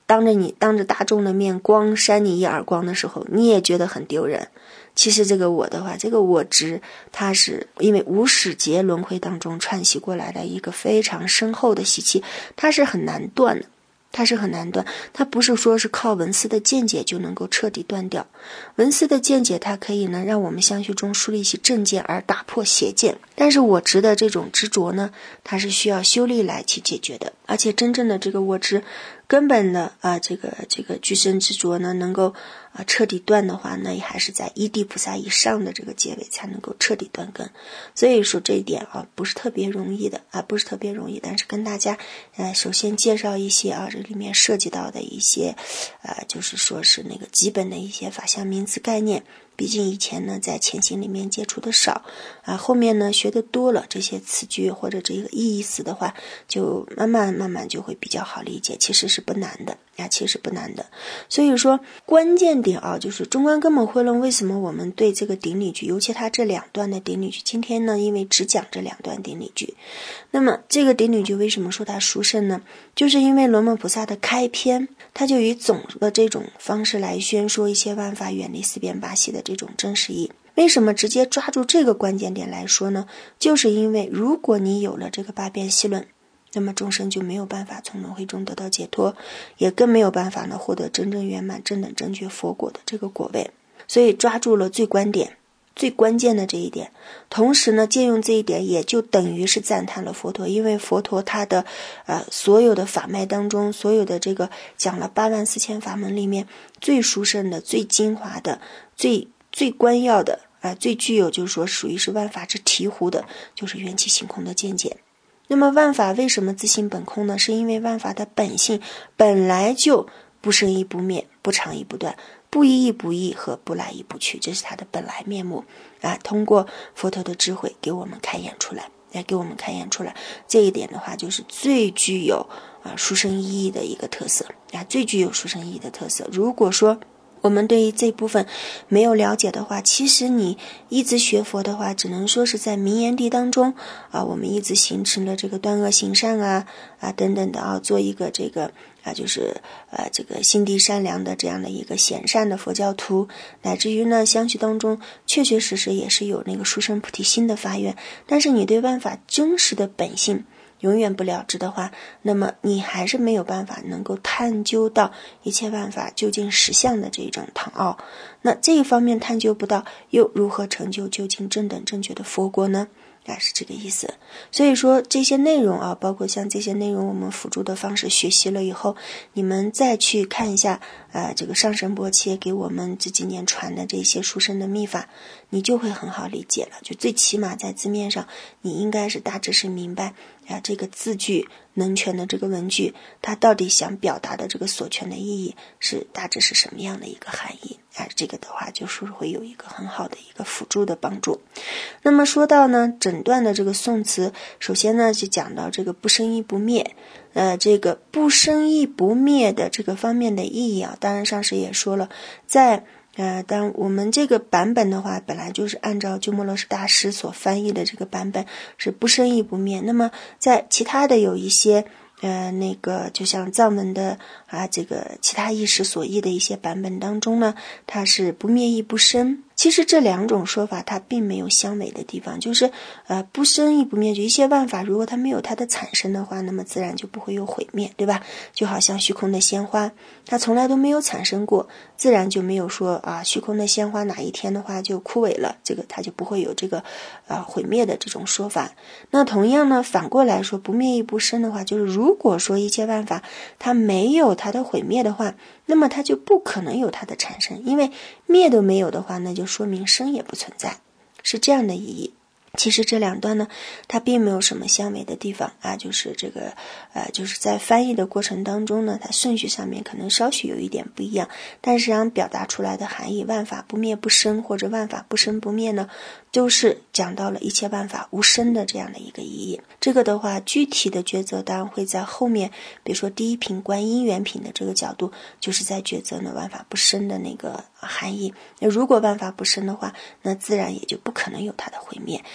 当着你当着大众的面光扇你一耳光的时候，你也觉得很丢人。其实这个我的话，这个我执，它是因为无始劫轮回当中串习过来的一个非常深厚的习气，它是很难断的。它是很难断，它不是说是靠文思的见解就能够彻底断掉。文思的见解它可以呢让我们相续中树立起正见而打破邪见，但是我执的这种执着呢，它是需要修力来去解决的。而且真正的这个我执根本的啊这个这个具身执着呢能够啊彻底断的话，那也还是在一地菩萨以上的这个阶位才能够彻底断根。所以说这一点啊不是特别容易的啊不是特别容易，但是跟大家呃首先介绍一些啊这里面涉及到的一些呃就是说是那个基本的一些法相名词概念。毕竟以前呢在前行里面接触的少啊，后面呢学的多了，这些词句或者这个意思的话，就慢慢慢慢就会比较好理解，其实是不难的啊，其实不难的。所以说关键点啊，就是中观根本慧论为什么我们对这个顶礼句，尤其它这两段的顶礼句，今天呢因为只讲这两段顶礼句，那么这个顶礼句为什么说它殊胜呢？就是因为龙门菩萨的开篇，他就以总的这种方式来宣说一切万法远离四边八系的这种真实义。为什么直接抓住这个关键点来说呢？就是因为如果你有了这个八边系论，那么众生就没有办法从轮回中得到解脱，也更没有办法呢获得真正圆满正等正觉佛果的这个果位。所以抓住了最关点最关键的这一点，同时呢借用这一点也就等于是赞叹了佛陀，因为佛陀他的呃所有的法脉当中，所有的这个讲了八万四千法门里面最殊胜的最精华的最最关要的啊、呃，最具有就是说属于是万法之醍醐的，就是缘起性空的见解。那么万法为什么自性本空呢？是因为万法的本性本来就不生亦不灭，不长亦不断，不一亦不异和不来亦不去，这是它的本来面目啊！通过佛陀的智慧给我们开演出来，来给我们开演出来。这一点的话，就是最具有啊殊胜意义的一个特色啊，最具有殊胜意义的特色。如果说我们对于这部分没有了解的话，其实你一直学佛的话，只能说是在名言地当中啊，我们一直形成了这个断恶行善啊啊等等的啊，做一个这个啊就是呃这个心地善良的这样的一个贤善的佛教徒，乃至于呢相续当中确确实实也是有那个殊胜菩提心的发愿，但是你对万法真实的本性永远不了知的话，那么你还是没有办法能够探究到一切万法究竟实相的这种堂奥。那这一方面探究不到，又如何成就究竟正等正觉的佛国呢？啊，是这个意思。所以说这些内容啊，包括像这些内容我们辅助的方式学习了以后，你们再去看一下呃，这个上神波切给我们这几年传的这些殊胜的秘法，你就会很好理解了。就最起码在字面上你应该是大致是明白啊，这个字句能全的这个文句它到底想表达的这个所全的意义是大致是什么样的一个含义啊，这个的话就是会有一个很好的一个辅助的帮助。那么说到呢整段的这个颂词，首先呢就讲到这个不生亦不灭，呃，这个不生亦不灭的这个方面的意义啊，当然上师也说了，在呃，当我们这个版本的话，本来就是按照鸠摩罗什大师所翻译的这个版本是不生亦不灭。那么在其他的有一些呃，那个就像藏文的啊，这个其他译师所译的一些版本当中呢，它是不灭亦不生。其实这两种说法它并没有相违的地方，就是呃不生亦不灭，就一切万法如果它没有它的产生的话，那么自然就不会有毁灭，对吧？就好像虚空的鲜花，它从来都没有产生过，自然就没有说啊虚空的鲜花哪一天的话就枯萎了，这个它就不会有这个啊毁灭的这种说法。那同样呢反过来说不灭亦不生的话，就是如果说一切万法它没有它的毁灭的话，那么它就不可能有它的产生，因为灭都没有的话，那就说明生也不存在，是这样的意义。其实这两段呢它并没有什么相违的地方啊，就是这个呃，就是在翻译的过程当中呢，它顺序上面可能稍许有一点不一样，但是让表达出来的含义万法不灭不生或者万法不生不灭呢，都是讲到了一切万法无生的这样的一个意义。这个的话具体的抉择当然会在后面，比如说第一品观因缘品的这个角度，就是在抉择呢万法不生的那个含义。那如果万法不生的话，那自然也就不可能有它的毁灭，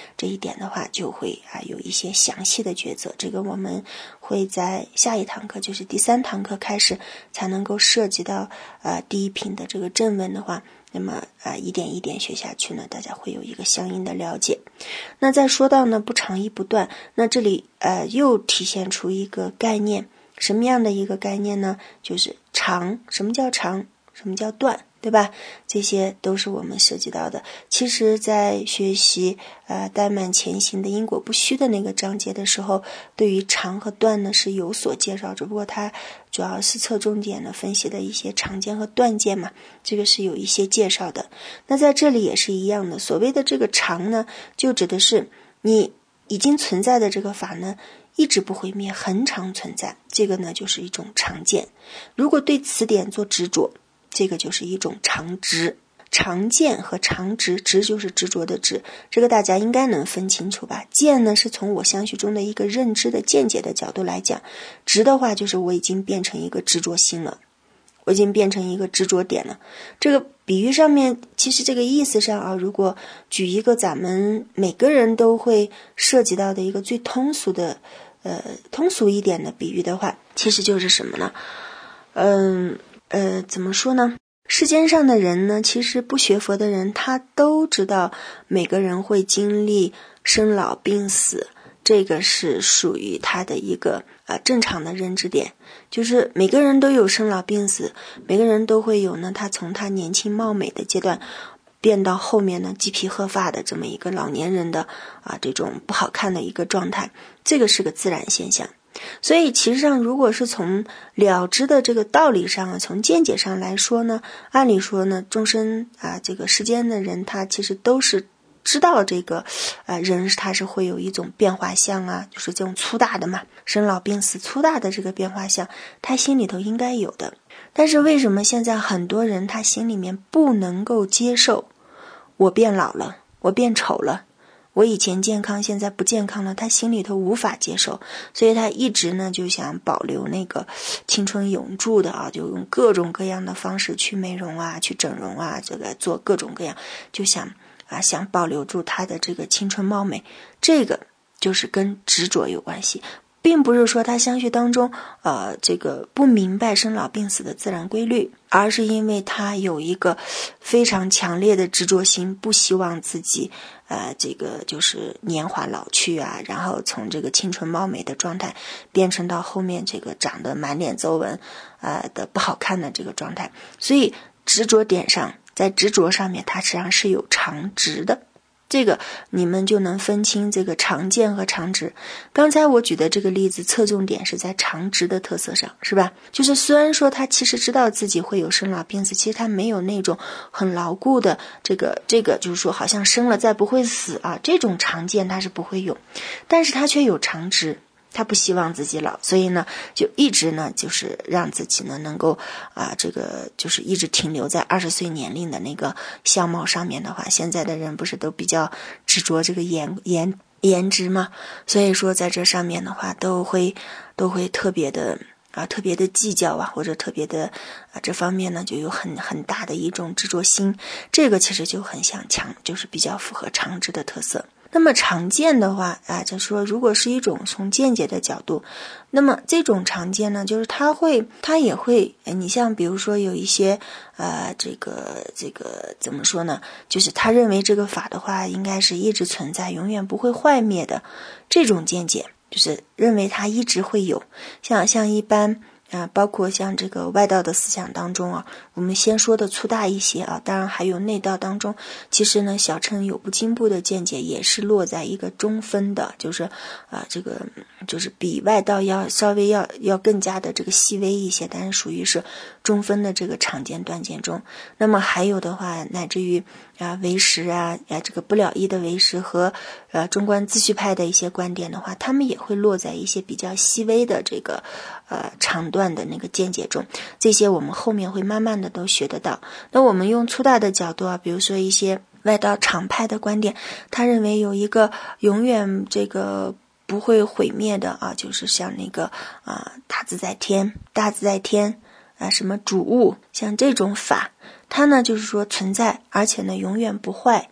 这一点的话就会啊有一些详细的抉择，这个我们会在下一堂课，就是第三堂课开始才能够涉及到呃第一品的这个正文的话，那么啊、呃、一点一点学下去呢，大家会有一个相应的了解。那再说到呢不长亦不断，那这里呃又体现出一个概念，什么样的一个概念呢？就是长，什么叫长？什么叫断？对吧？这些都是我们涉及到的。其实在学习呃怠慢前行的因果不虚的那个章节的时候，对于长和断呢是有所介绍，只不过它主要是侧重点的分析的一些长见和断见嘛，这个是有一些介绍的。那在这里也是一样的，所谓的这个长呢，就指的是你已经存在的这个法呢一直不毁灭，恒常存在，这个呢就是一种常见。如果对此点做执着，这个就是一种常执。常见和常执，执就是执着的执，这个大家应该能分清楚吧。见呢是从我相续中的一个认知的见解的角度来讲，执的话就是我已经变成一个执着心了，我已经变成一个执着点了。这个比喻上面其实这个意思上啊，如果举一个咱们每个人都会涉及到的一个最通俗的呃通俗一点的比喻的话，其实就是什么呢？嗯呃怎么说呢？世间上的人呢，其实不学佛的人他都知道每个人会经历生老病死，这个是属于他的一个呃正常的认知点，就是每个人都有生老病死，每个人都会有呢，他从他年轻貌美的阶段变到后面呢鸡皮鹤发的这么一个老年人的啊这种不好看的一个状态，这个是个自然现象。所以其实上如果是从了知的这个道理上啊，从见解上来说呢，按理说呢众生啊这个世间的人他其实都是知道这个呃人他是会有一种变化相啊，就是这种粗大的嘛，生老病死粗大的这个变化相他心里头应该有的。但是为什么现在很多人他心里面不能够接受我变老了，我变丑了，我以前健康现在不健康了，他心里头无法接受，所以他一直呢就想保留那个青春永驻的啊，就用各种各样的方式去美容啊，去整容啊，这个做各种各样，就想啊想保留住他的这个青春貌美，这个就是跟执着有关系。并不是说他相续当中呃，这个不明白生老病死的自然规律，而是因为他有一个非常强烈的执着心，不希望自己呃，这个就是年华老去啊，然后从这个青春貌美的状态变成到后面这个长得满脸皱纹呃的不好看的这个状态。所以执着点上，在执着上面它实际上是有常执的，这个你们就能分清这个常见和常执。刚才我举的这个例子侧重点是在常执的特色上，是吧？就是虽然说他其实知道自己会有生老病死，其实他没有那种很牢固的这个这个就是说好像生了再不会死啊，这种常见他是不会有，但是他却有常执，他不希望自己老，所以呢就一直呢就是让自己呢能够啊这个就是一直停留在二十岁年龄的那个相貌上面的话，现在的人不是都比较执着这个颜颜颜值吗？所以说在这上面的话都会都会特别的啊特别的计较啊，或者特别的啊这方面呢就有很很大的一种执着心，这个其实就很像强，就是比较符合常执的特色。那么常见的话啊，就说如果是一种从见解的角度，那么这种常见呢，就是它会它也会你像比如说有一些呃这个这个怎么说呢，就是他认为这个法的话应该是一直存在，永远不会坏灭的，这种见解就是认为它一直会有。像像一般啊，包括像这个外道的思想当中啊，我们先说的粗大一些啊，当然还有内道当中，其实呢小乘有部经部的见解也是落在一个中分的，就是啊这个就是比外道要稍微要要更加的这个细微一些，但是属于是中分的这个常见断见中。那么还有的话乃至于啊唯识啊啊这个不了义的唯识和呃中观自续派的一些观点的话，他们也会落在一些比较细微的这个呃长段的那个见解中，这些我们后面会慢慢的都学得到。那我们用粗大的角度啊，比如说一些外道常派的观点，他认为有一个永远这个不会毁灭的啊，就是像那个啊大自在天大自在天啊什么主物，像这种法它呢就是说存在，而且呢永远不坏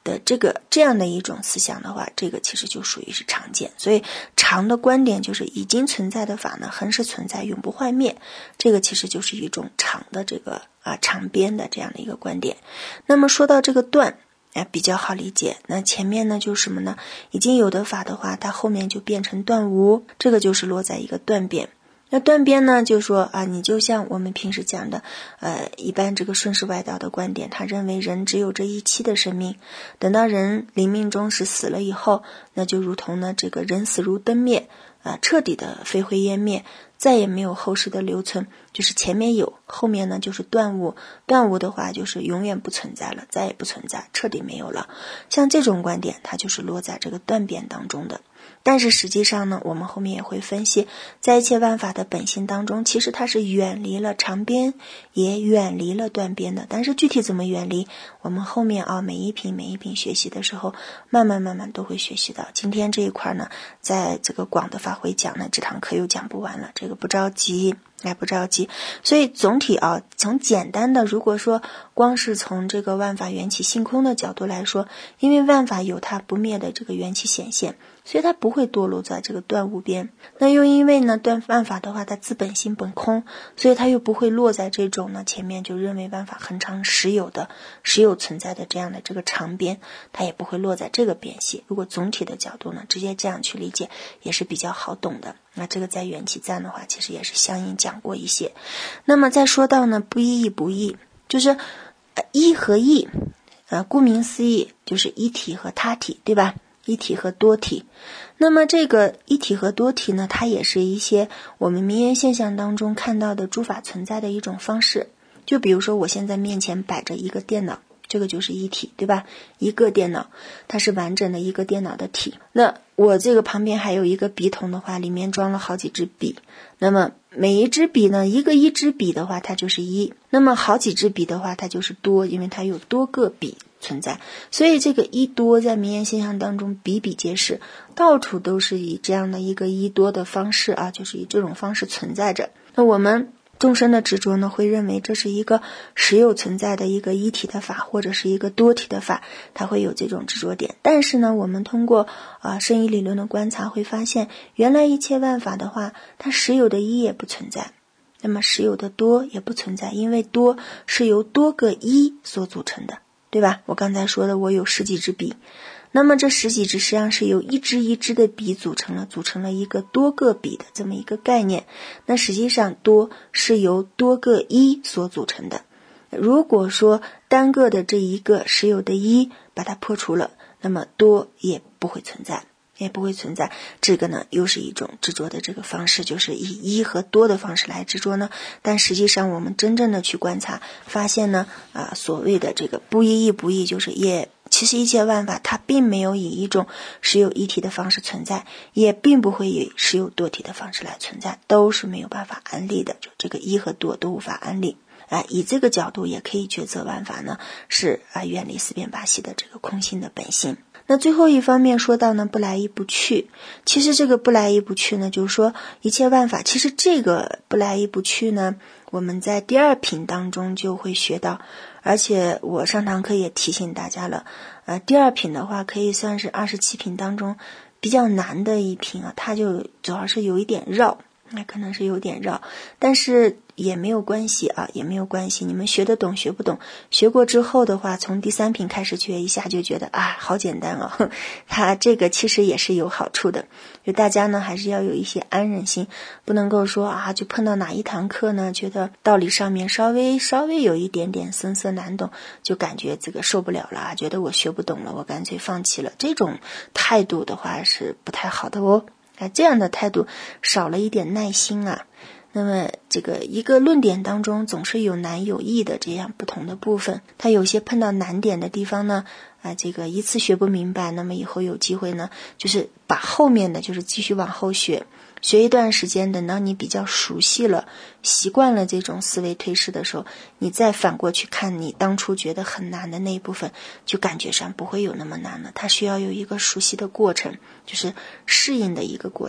的这个这样的一种思想的话，这个其实就属于是常见。所以常的观点就是已经存在的法呢，恒是存在，永不坏灭，这个其实就是一种常的这个啊常边的这样的一个观点。那么说到这个断比较好理解，那前面呢就是什么呢？已经有的法的话，它后面就变成断无，这个就是落在一个断边。那断边呢，就说啊，你就像我们平时讲的，呃，一般这个顺势外道的观点，他认为人只有这一期的生命，等到人临命终时死了以后，那就如同呢这个人死如灯灭，啊、呃，彻底的飞灰烟灭，再也没有后世的留存，就是前面有，后面呢就是断无，断无的话就是永远不存在了，再也不存在，彻底没有了。像这种观点，它就是落在这个断边当中的。但是实际上呢，我们后面也会分析，在一切万法的本性当中，其实它是远离了长边，也远离了断边的。但是具体怎么远离，我们后面啊每一品每一品学习的时候，慢慢慢慢都会学习到。今天这一块呢，在这个广的法会讲呢，这堂课又讲不完了，这个不着急。哎，不着急。所以总体啊，从简单的，如果说光是从这个万法缘起性空的角度来说，因为万法有它不灭的这个缘起显现，所以它不会堕落在这个断无边。那又因为呢，断万法的话，它自本性本空，所以它又不会落在这种呢，前面就认为万法恒常实有的、实有存在的这样的这个长边，它也不会落在这个边系。如果总体的角度呢，直接这样去理解，也是比较好懂的。那这个在缘起赞的话，其实也是相应讲过一些。那么再说到呢，不一亦不异，就是呃一和异，呃，顾名思义就是一体和他体，对吧？一体和多体。那么这个一体和多体呢，它也是一些我们名言现象当中看到的诸法存在的一种方式。就比如说我现在面前摆着一个电脑，这个就是一体，对吧？一个电脑，它是完整的一个电脑的体。那我这个旁边还有一个笔筒的话，里面装了好几支笔。那么每一支笔呢，一个一支笔的话，它就是一。那么好几支笔的话，它就是多，因为它有多个笔存在。所以这个一多在名言现象当中比比皆是，到处都是以这样的一个一多的方式啊，就是以这种方式存在着。那我们众生的执着呢，会认为这是一个实有存在的一个一体的法，或者是一个多体的法，它会有这种执着点。但是呢，我们通过啊、呃、圣义理论的观察，会发现原来一切万法的话，它实有的一也不存在，那么实有的多也不存在，因为多是由多个一所组成的，对吧？我刚才说的，我有十几支笔。那么这十几支实际上是由一支一支的笔组成了，组成了一个多个笔的这么一个概念。那实际上多是由多个一所组成的。如果说单个的这一个实有的一把它破除了，那么多也不会存在，也不会存在。这个呢，又是一种执着的这个方式，就是以一和多的方式来执着呢。但实际上我们真正的去观察，发现呢，啊，所谓的这个不一亦不异，就是也其实一切万法它并没有以一种实有一体的方式存在，也并不会以实有多体的方式来存在，都是没有办法安立的，就这个一和多都无法安立。啊，以这个角度也可以抉择万法呢，是啊远离四边八系的这个空性的本性。那最后一方面说到呢，不来亦不去。其实这个不来亦不去呢，就是说一切万法，其实这个不来亦不去呢，我们在第二品当中就会学到，而且我上堂课也提醒大家了，呃，第二品的话可以算是二十七品当中比较难的一品啊，它就主要是有一点绕，那可能是有点绕，但是也没有关系啊，也没有关系。你们学得懂学不懂，学过之后的话，从第三品开始学一下就觉得啊，好简单啊。它这个其实也是有好处的，就大家呢还是要有一些安忍心，不能够说啊，就碰到哪一堂课呢，觉得道理上面稍微稍微有一点点深涩难懂，就感觉这个受不了了，觉得我学不懂了，我干脆放弃了。这种态度的话是不太好的哦。啊，这样的态度少了一点耐心啊。那么这个一个论点当中总是有难有易的这样不同的部分，它有些碰到难点的地方呢，啊，这个一次学不明白，那么以后有机会呢，就是把后面的就是继续往后学，学一段时间，等到你比较熟悉了，习惯了这种思维推式的时候，你再反过去看你当初觉得很难的那一部分，就感觉上不会有那么难了。它需要有一个熟悉的过程，就是适应的一个过程。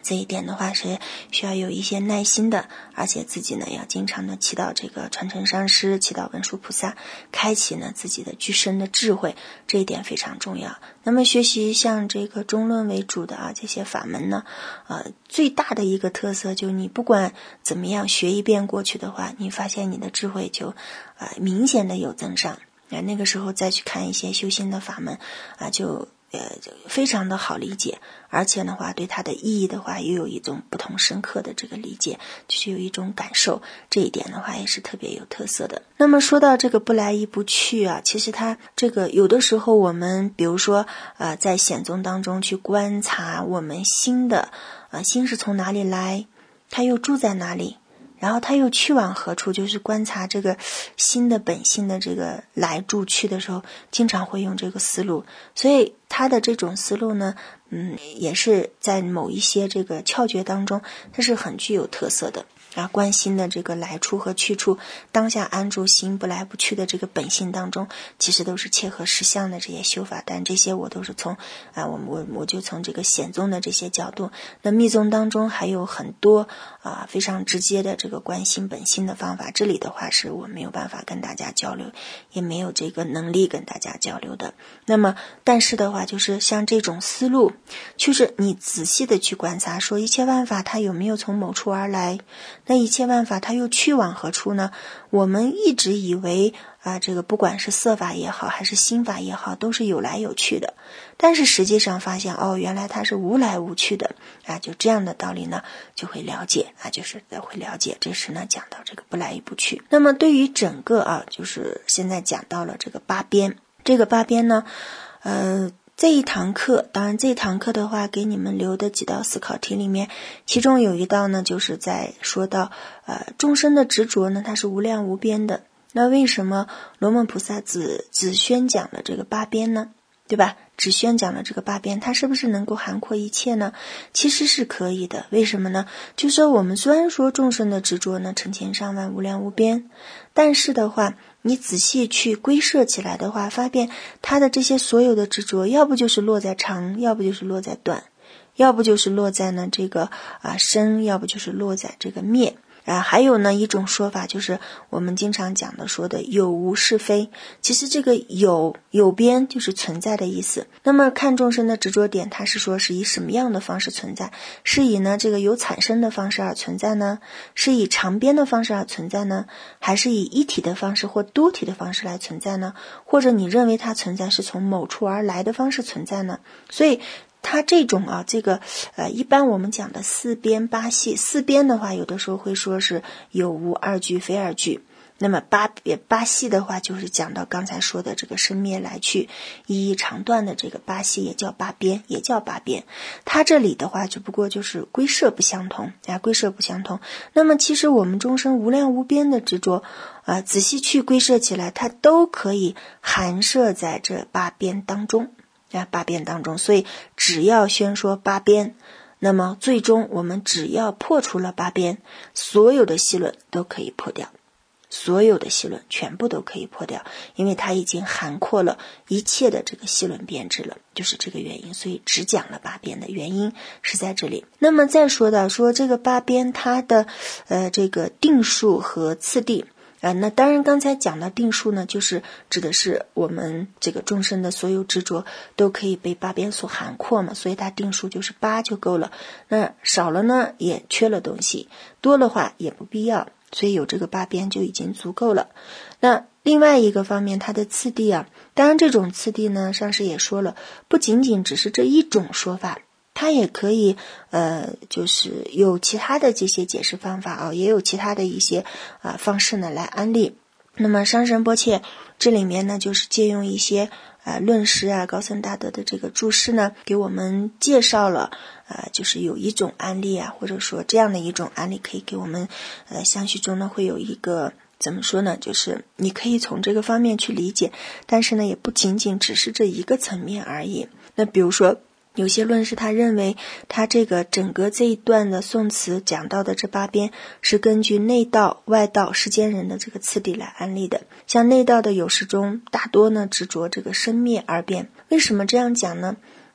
这一点的话是需要有一些耐心的，而且自己呢要经常的祈祷这个传承上师，祈祷文殊菩萨，开启呢自己的具身的智慧，这一点非常重要。那么学习像这个中论为主的啊这些法门呢，呃，最大的一个特色就你不管怎么样学一遍过去的话，你发现你的智慧就呃明显的有增上。那那个时候再去看一些修心的法门啊，就呃就非常的好理解，而且的话对它的意义的话又有一种不同深刻的这个理解，就是有一种感受，这一点的话也是特别有特色的。那么说到这个不来亦不去啊，其实它这个有的时候我们比如说呃在显宗当中去观察我们心的呃心是从哪里来，它又住在哪里，然后它又去往何处，就是观察这个心的本性的这个来住去的时候，经常会用这个思路。所以它的这种思路呢，嗯，也是在某一些这个窍诀当中，它是很具有特色的啊。观心的这个来处和去处，当下安住心不来不去的这个本性当中，其实都是切合实相的这些修法。但这些我都是从啊，我我我就从这个显宗的这些角度。那密宗当中还有很多啊非常直接的这个观心本性的方法，这里的话是我没有办法跟大家交流，也没有这个能力跟大家交流的。那么但是的话就是像这种思路，就是你仔细的去观察，说一切万法它有没有从某处而来，那一切万法它又去往何处呢？我们一直以为啊，这个不管是色法也好还是心法也好，都是有来有去的，但是实际上发现哦，原来它是无来无去的啊，就这样的道理呢就会了解啊，就是会了解。这是呢讲到这个不来亦不去。那么对于整个啊，就是现在讲到了这个八边，这个八边呢呃这一堂课，当然这一堂课的话给你们留的几道思考题里面，其中有一道呢就是在说到呃众生的执着呢它是无量无边的，那为什么罗摩菩萨只只宣讲了这个八边呢？对吧？只宣讲了这个八边，它是不是能够涵括一切呢？其实是可以的。为什么呢？就是说我们虽然说众生的执着呢成千上万无量无边，但是的话你仔细去归摄起来的话，发现他的这些所有的执着，要不就是落在长，要不就是落在短，要不就是落在呢这个啊生，要不就是落在这个灭。啊，还有呢一种说法就是我们经常讲的说的有无是非，其实这个有有边就是存在的意思。那么看众生的执着点，它是说是以什么样的方式存在？是以呢这个有产生的方式而存在呢？是以长边的方式而存在呢？还是以一体的方式或多体的方式来存在呢？或者你认为它存在是从某处而来的方式存在呢？所以它这种啊，这个呃，一般我们讲的四边八系，四边的话，有的时候会说是有无二句非二句。那么八八系的话，就是讲到刚才说的这个生灭来去一一长断的这个八系，也叫八边，也叫八边。它这里的话，只不过就是归摄不相同啊，归摄不相同。那么其实我们终生无量无边的执着啊，仔细去归摄起来，它都可以含摄在这八边当中。啊，八边当中，所以只要宣说八边，那么最终我们只要破除了八边，所有的系论都可以破掉，所有的系论全部都可以破掉，因为它已经涵括了一切的这个系论编制了，就是这个原因，所以只讲了八边的原因是在这里。那么再说到说这个八边它的呃这个定数和次第。啊，那当然刚才讲的定数呢，就是指的是我们这个众生的所有执着都可以被八边所涵括嘛，所以它定数就是八就够了。那少了呢也缺了东西，多的话也不必要，所以有这个八边就已经足够了。那另外一个方面，它的次第啊，当然这种次第呢，上师也说了，不仅仅只是这一种说法，它也可以呃，就是有其他的这些解释方法啊，也有其他的一些啊、呃、方式呢来安利。那么上仁波切这里面呢，就是借用一些呃论师啊、高僧大德的这个注释呢，给我们介绍了呃，就是有一种案例啊，或者说这样的一种案例，可以给我们呃相续中呢会有一个怎么说呢，就是你可以从这个方面去理解，但是呢也不仅仅只是这一个层面而已。那比如说有些论师他认为他这个整个这一段的宋词讲到的这八边是根据内道外道世间人的这个次第来安立的，像内道的有识中大多呢执着这个生灭二边。为什么这样讲呢？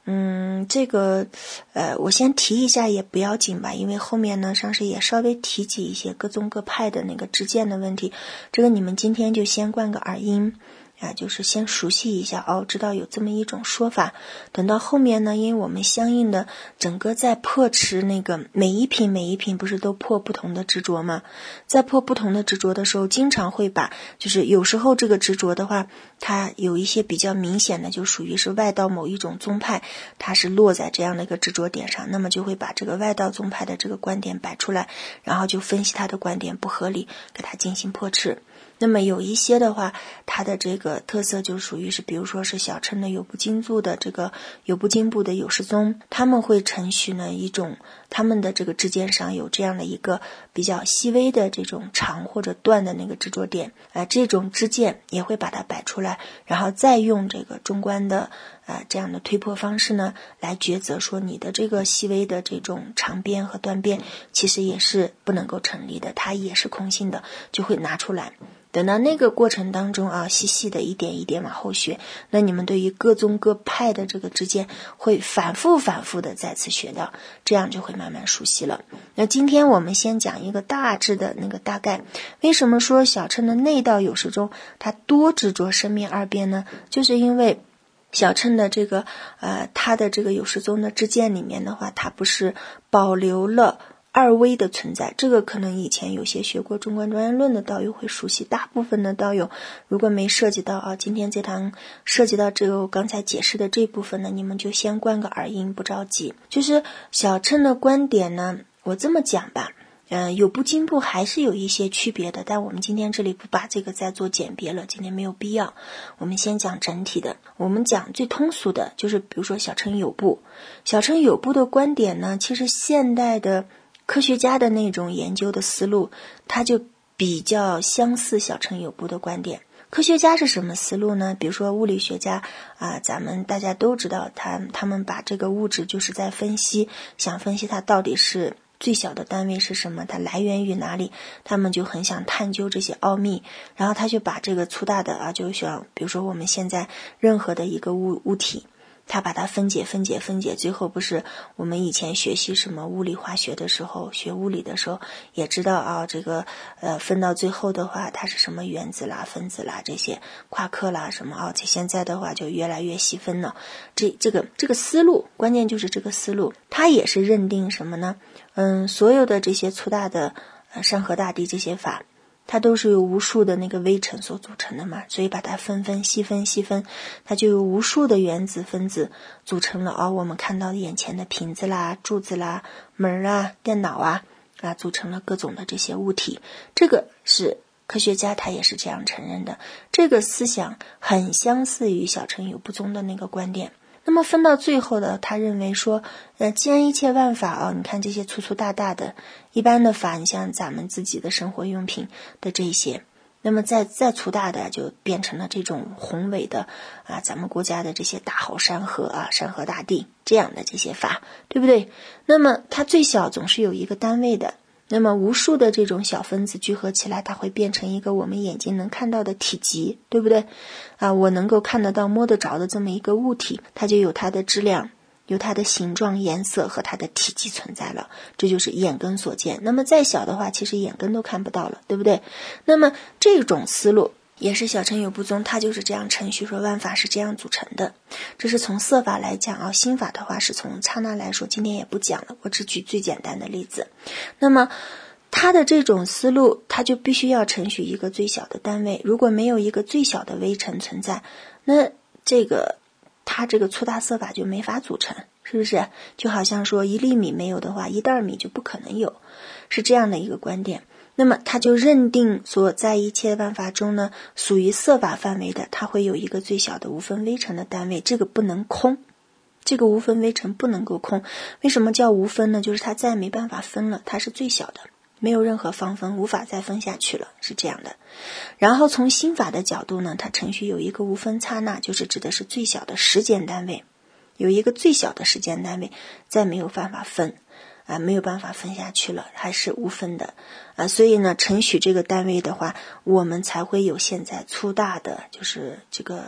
嗯，这个呃，我先提一下也不要紧吧，因为后面呢上师也稍微提及一些各宗各派的那个支见的问题，这个你们今天就先灌个耳音啊，就是先熟悉一下哦，知道有这么一种说法。等到后面呢，因为我们相应的整个在破持那个每一品每一品不是都破不同的执着吗？在破不同的执着的时候，经常会把就是有时候这个执着的话，它有一些比较明显的就属于是外道某一种宗派，它是落在这样的一个执着点上，那么就会把这个外道宗派的这个观点摆出来，然后就分析它的观点不合理，给它进行破斥。那么有一些的话，它的这个特色就属于是，比如说是小乘的有部经部的这个有部经部的有事宗，他们会承许呢一种他们的这个支见上有这样的一个比较细微的这种长或者断的那个执着点，呃，这种支见也会把它摆出来，然后再用这个中观的呃这样的推破方式呢来抉择说你的这个细微的这种长边和断边其实也是不能够成立的，它也是空性的，就会拿出来。等到那个过程当中啊，细细的一点一点往后学，那你们对于各宗各派的这个之间会反复反复的再次学到，这样就会慢慢熟悉了。那今天我们先讲一个大致的那个大概。为什么说小乘的内道有时中它多执着生灭二边呢？就是因为小乘的这个呃，它的这个有事宗的支见里面的话，它不是保留了二微的存在，这个可能以前有些学过中观专业论的道友会熟悉，大部分的道友如果没涉及到啊，今天这堂涉及到这个我刚才解释的这部分呢，你们就先灌个耳音，不着急。就是小乘的观点呢，我这么讲吧，呃，有部经部还是有一些区别的，但我们今天这里不把这个再做简别了，今天没有必要。我们先讲整体的，我们讲最通俗的，就是比如说小乘有部，小乘有部的观点呢，其实现代的科学家的那种研究的思路，它就比较相似小乘有部的观点。科学家是什么思路呢？比如说物理学家啊，咱们大家都知道，他他们把这个物质就是在分析，想分析它到底是最小的单位是什么，它来源于哪里，他们就很想探究这些奥秘，然后他就把这个粗大的啊，就像比如说我们现在任何的一个物物体，他把它分解分解分解，最后不是我们以前学习什么物理化学的时候，学物理的时候也知道啊，这个呃分到最后的话，它是什么原子啦、分子啦这些夸克啦什么啊，现在的话就越来越细分了。这这个这个思路，关键就是这个思路，它也是认定什么呢？嗯，所有的这些粗大的呃山河大地这些法，它都是由无数的那个微尘所组成的嘛，所以把它分分细分细分，它就有无数的原子分子组成了哦，我们看到眼前的瓶子啦、柱子啦、门啊、电脑啊啊，组成了各种的这些物体。这个是科学家他也是这样承认的，这个思想很相似于小乘有部宗的那个观点。那么分到最后的，他认为说，呃，既然一切万法啊，你看这些粗粗大大的一般的法，你像咱们自己的生活用品的这些，那么再再粗大的就变成了这种宏伟的啊，咱们国家的这些大好山河啊，山河大地这样的这些法，对不对？那么它最小总是有一个单位的。那么无数的这种小分子聚合起来，它会变成一个我们眼睛能看到的体积，对不对？啊，我能够看得到摸得着的这么一个物体，它就有它的质量，有它的形状、颜色和它的体积存在了，这就是眼根所见。那么再小的话，其实眼根都看不到了，对不对？那么这种思路也是小乘有部宗，它就是这样程序说万法是这样组成的。这是从色法来讲啊，心法的话是从刹那来说，今天也不讲了，我只举最简单的例子。那么它的这种思路，它就必须要程序一个最小的单位，如果没有一个最小的微尘存在，那这个它这个粗大色法就没法组成，是不是？就好像说一粒米没有的话，一袋米就不可能有，是这样的一个观点。那么他就认定所在一切万法中呢，属于色法范围的，它会有一个最小的无分微尘的单位，这个不能空，这个无分微尘不能够空。为什么叫无分呢？就是它再没办法分了，它是最小的，没有任何方分，无法再分下去了，是这样的。然后从心法的角度呢，它程序有一个无分刹那，就是指的是最小的时间单位，有一个最小的时间单位，再没有办法分啊，没有办法分下去了，还是无分的啊，所以呢，承许这个单位的话，我们才会有现在粗大的就是这个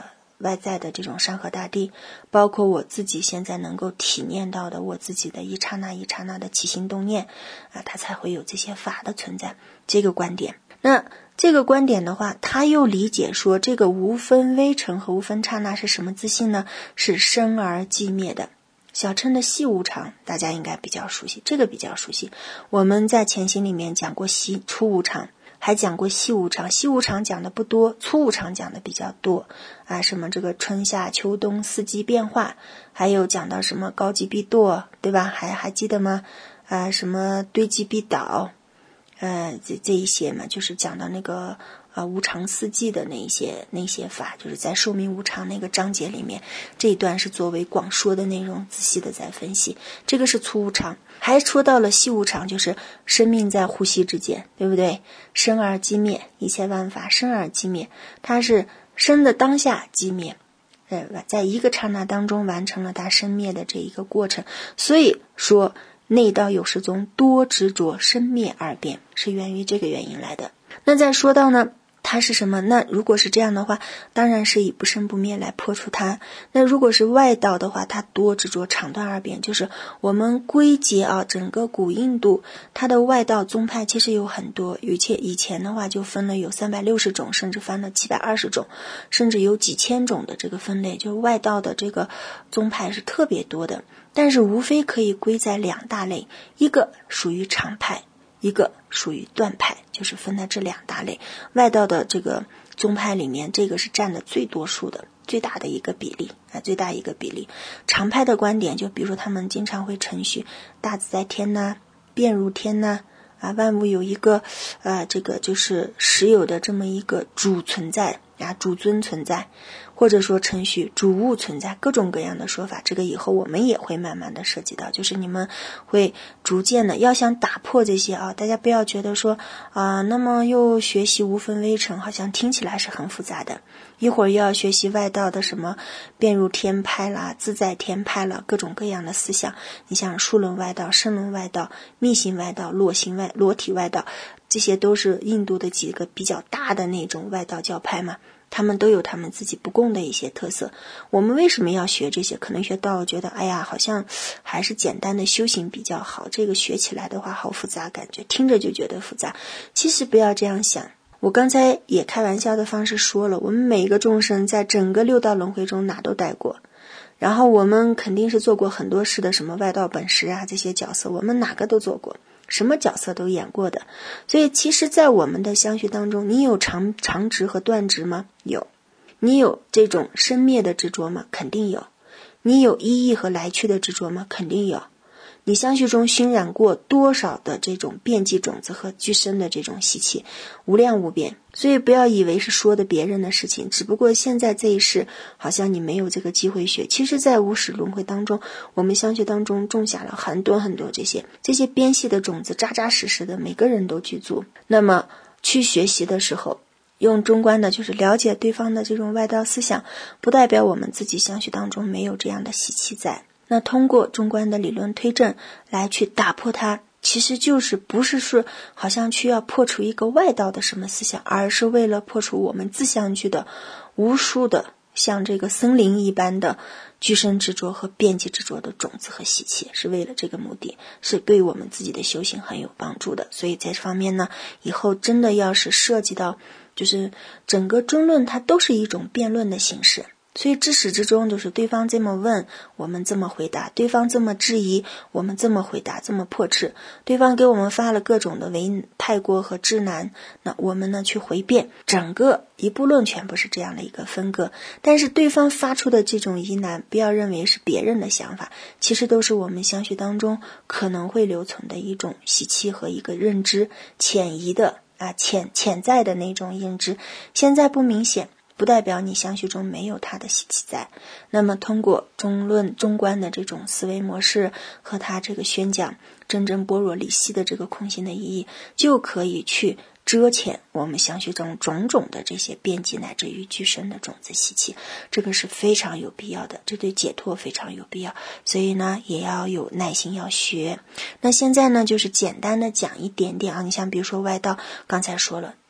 外在的这种山河大地，包括我自己现在能够体验到的我自己的一刹那一刹那的起心动念啊，它才会有这些法的存在。这个观点，那这个观点的话，他又理解说这个无分微尘和无分刹那是什么自性呢？是生而寂灭的。小乘的细无常大家应该比较熟悉，这个比较熟悉，我们在前行里面讲过细粗无常，还讲过细无常，细无常讲的不多，粗无常讲的比较多啊，什么这个春夏秋冬四季变化，还有讲到什么高级必堕，对吧？还还记得吗？啊，什么堆积必倒，呃，这这一些嘛，就是讲到那个呃无常四季的那一些那些法，就是在寿命无常那个章节里面，这一段是作为广说的内容，仔细的在分析。这个是粗无常，还说到了细无常，就是生命在呼吸之间，对不对？生而寂灭，一切万法生而寂灭，它是生的当下寂灭，呃，在一个刹那当中完成了它生灭的这一个过程。所以说内道有识宗多执着生灭二变，是源于这个原因来的。那再说到呢，它是什么？那如果是这样的话，当然是以不生不灭来破除它。那如果是外道的话，它多执着场断二变，就是我们归结啊，整个古印度它的外道宗派其实有很多，而且以前的话就分了有三百六十种，甚至分了七百二十种，甚至有几千种的这个分类，就是外道的这个宗派是特别多的。但是无非可以归在两大类，一个属于常派，一个属于断派，就是分在这两大类。外道的这个宗派里面，这个是占的最多数的，最大的一个比例啊，最大一个比例。常派的观点，就比如说他们经常会承许大自在天呐，变如天呐，啊，万物有一个呃，这个就是实有的这么一个主存在啊，主尊存在，或者说程序主物存在，各种各样的说法，这个以后我们也会慢慢的涉及到，就是你们会逐渐的要想打破这些啊，大家不要觉得说啊、呃，那么又学习无分微尘，好像听起来是很复杂的，一会儿又要学习外道的什么变入天派啦、自在天派啦，各种各样的思想，你像数论外道、声论外道、密行外道、裸行外裸体外道，这些都是印度的几个比较大的那种外道教派嘛，他们都有他们自己不共的一些特色。我们为什么要学这些？可能学到觉得哎呀，好像还是简单的修行比较好，这个学起来的话好复杂，感觉听着就觉得复杂。其实不要这样想，我刚才也开玩笑的方式说了，我们每一个众生在整个六道轮回中哪都待过，然后我们肯定是做过很多事的，什么外道本师啊这些角色，我们哪个都做过，什么角色都演过的。所以其实在我们的相续当中，你有常常执和断执吗？有。你有这种生灭的执着吗？肯定有。你有依义和来去的执着吗？肯定有。你相续中熏染过多少的这种遍计种子和具身的这种习气，无量无边。所以不要以为是说的别人的事情，只不过现在这一世好像你没有这个机会学。其实在无始轮回当中，我们相续当中种下了很多很多这些这些边系的种子，扎扎实实的每个人都去做。那么去学习的时候，用中观的就是了解对方的这种外道思想，不代表我们自己相续当中没有这样的习气在。那通过中观的理论推证来去打破它，其实就是不是说好像去要破除一个外道的什么思想，而是为了破除我们自相续的无数的像这个森林一般的具身执着和遍计执着的种子和习气，是为了这个目的，是对我们自己的修行很有帮助的。所以在这方面呢，以后真的要是涉及到就是整个中论，它都是一种辩论的形式，所以至始至终就是对方这么问，我们这么回答；对方这么质疑，我们这么回答，这么破斥；对方给我们发了各种的为太过和智难，那我们呢去回辩。整个一部论全部是这样的一个分割。但是对方发出的这种疑难，不要认为是别人的想法，其实都是我们相续当中可能会留存的一种习气和一个认知，潜移的啊潜潜在的那种认知，现在不明显，不代表你相续中没有它的习气在。那么通过中论中观的这种思维模式和它这个宣讲真正般若理系的这个空性的意义，就可以去遮遣我们相续中种种的这些遍计乃至于具身的种子习气，这个是非常有必要的，这对解脱非常有必要。所以呢也要有耐心要学。那现在呢就是简单的讲一点点啊，你像比如说外道，刚才说了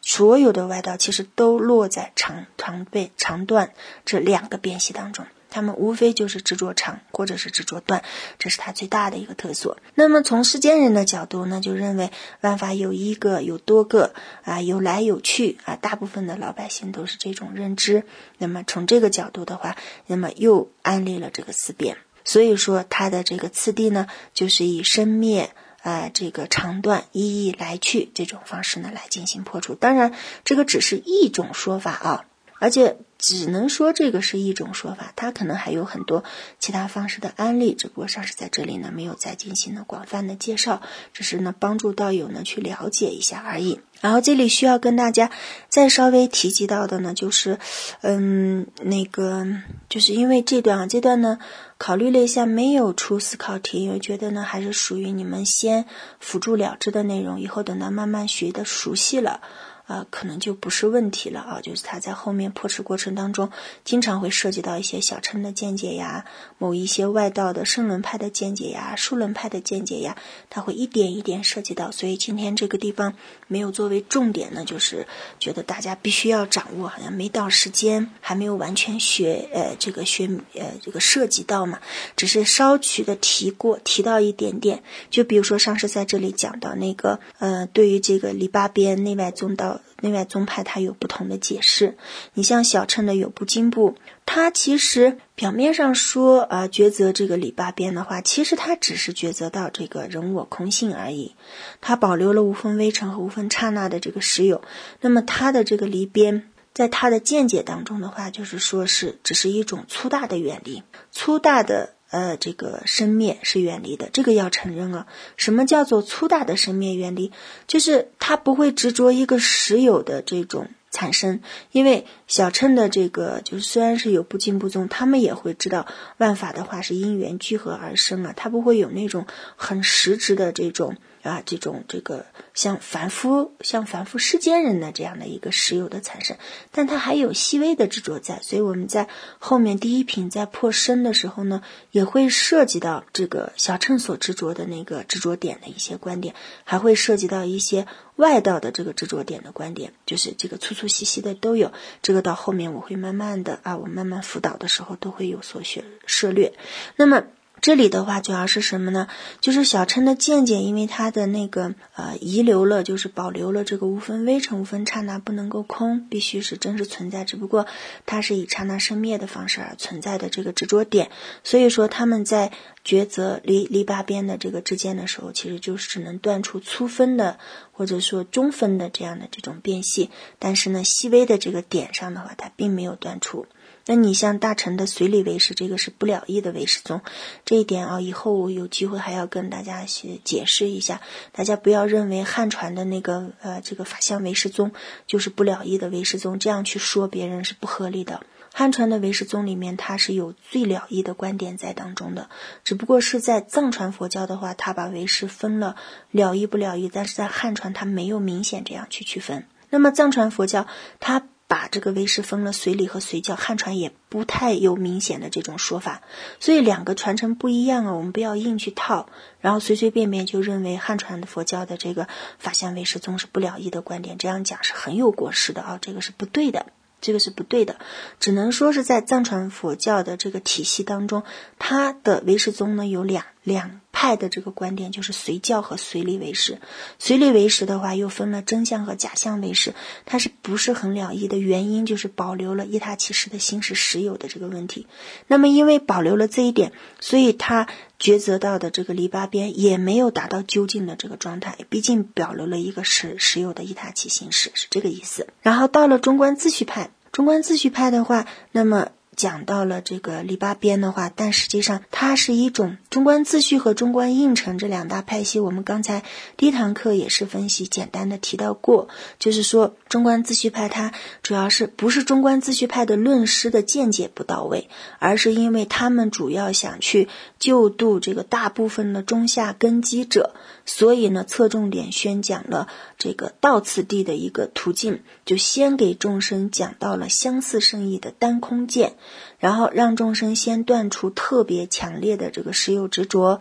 所有的外道其实都落在长长背长短这两个辨析当中，他们无非就是执着长或者是执着短，这是它最大的一个特色。那么从世间人的角度呢，就认为万法有一个有多个啊，有来有去啊，大部分的老百姓都是这种认知。那么从这个角度的话，那么又安立了这个四辩。所以说它的这个次第呢，就是以生灭呃，这个长短一一来去这种方式呢来进行破除。当然这个只是一种说法啊，而且只能说这个是一种说法，它可能还有很多其他方式的案例，只不过上师在这里呢没有再进行了广泛的介绍，只是呢帮助道友呢去了解一下而已。然后这里需要跟大家再稍微提及到的呢，就是嗯，那个就是因为这段啊，这段呢考虑了一下没有出思考题，因为觉得呢还是属于你们先辅助了之的内容，以后等到慢慢学的熟悉了呃，可能就不是问题了啊，就是它在后面破斥过程当中经常会涉及到一些小乘的见解呀，某一些外道的圣轮派的见解呀，数轮派的见解呀，它会一点一点涉及到，所以今天这个地方没有作为重点呢，就是觉得大家必须要掌握，好像没到时间，还没有完全学呃这个学呃这个涉及到嘛，只是稍许的提过提到一点点。就比如说上师在这里讲到那个呃对于这个篱笆边内外宗道内外宗派它有不同的解释，你像小乘的有部经部，它其实表面上说啊、呃、抉择这个篱笆边的话，其实它只是抉择到这个人我空性而已，它保留了无分微尘和无分刹那的这个实有。那么它的这个离边在它的见解当中的话，就是说是只是一种粗大的远离，粗大的呃，这个生灭是远离的，这个要承认啊。什么叫做粗大的生灭远离？就是它不会执着一个实有的这种产生，因为小乘的这个就是虽然是有不净不宗，他们也会知道万法的话是因缘聚合而生啊，它不会有那种很实质的这种啊，这种这个像凡夫像凡夫世间人的这样的一个实有的产生，但它还有细微的执着在，所以我们在后面第一品在破身的时候呢，也会涉及到这个小乘所执着的那个执着点的一些观点，还会涉及到一些外道的这个执着点的观点，就是这个粗粗细细的都有，这个到后面我会慢慢的啊，我慢慢辅导的时候都会有所学涉略。那么这里的话主要是什么呢？就是小乘的见解，因为它的那个呃遗留了，就是保留了这个无分微尘无分刹那不能够空，必须是真实存在，只不过它是以刹那生灭的方式而存在的这个执着点，所以说他们在抉择篱篱笆边的这个之间的时候，其实就是只能断出粗分的或者说中分的这样的这种辨析，但是呢细微的这个点上的话它并没有断出。那你像大乘的随理唯识，这个是不了义的唯识宗，这一点啊，以后我有机会还要跟大家去解释一下，大家不要认为汉传的那个呃这个法相唯识宗就是不了义的唯识宗，这样去说别人是不合理的。汉传的唯识宗里面它是有最了义的观点在当中的，只不过是在藏传佛教的话，它把唯识分了了义不了义，但是在汉传它没有明显这样去区分。那么藏传佛教它把这个唯识分了随理和随教，汉传也不太有明显的这种说法，所以两个传承不一样啊，我们不要硬去套，然后随随便便就认为汉传的佛教的这个法相唯识宗是不了义的观点，这样讲是很有过失的啊，这个是不对的。这个是不对的，只能说是在藏传佛教的这个体系当中，它的唯识宗呢有两两派的这个观点，就是随教和随理唯识。随理唯识的话又分了真相和假相唯识，它是不是很了义的原因就是保留了一他其实的心是实有的这个问题。那么因为保留了这一点，所以它抉择到的这个篱笆边也没有达到究竟的这个状态，毕竟保留了一个实实有的一他其心识，是这个意思。然后到了中观自续派，中观自续派的话，那么讲到了这个篱笆边的话，但实际上它是一种中观自续和中观应成这两大派系，我们刚才第一堂课也是分析简单的提到过，就是说中观自续派它主要是不是中观自续派的论师的见解不到位，而是因为他们主要想去救度这个大部分的中下根基者，所以呢侧重点宣讲了这个道次第的一个途径，就先给众生讲到了相似圣义的单空见，然后让众生先断除特别强烈的这个实有执着，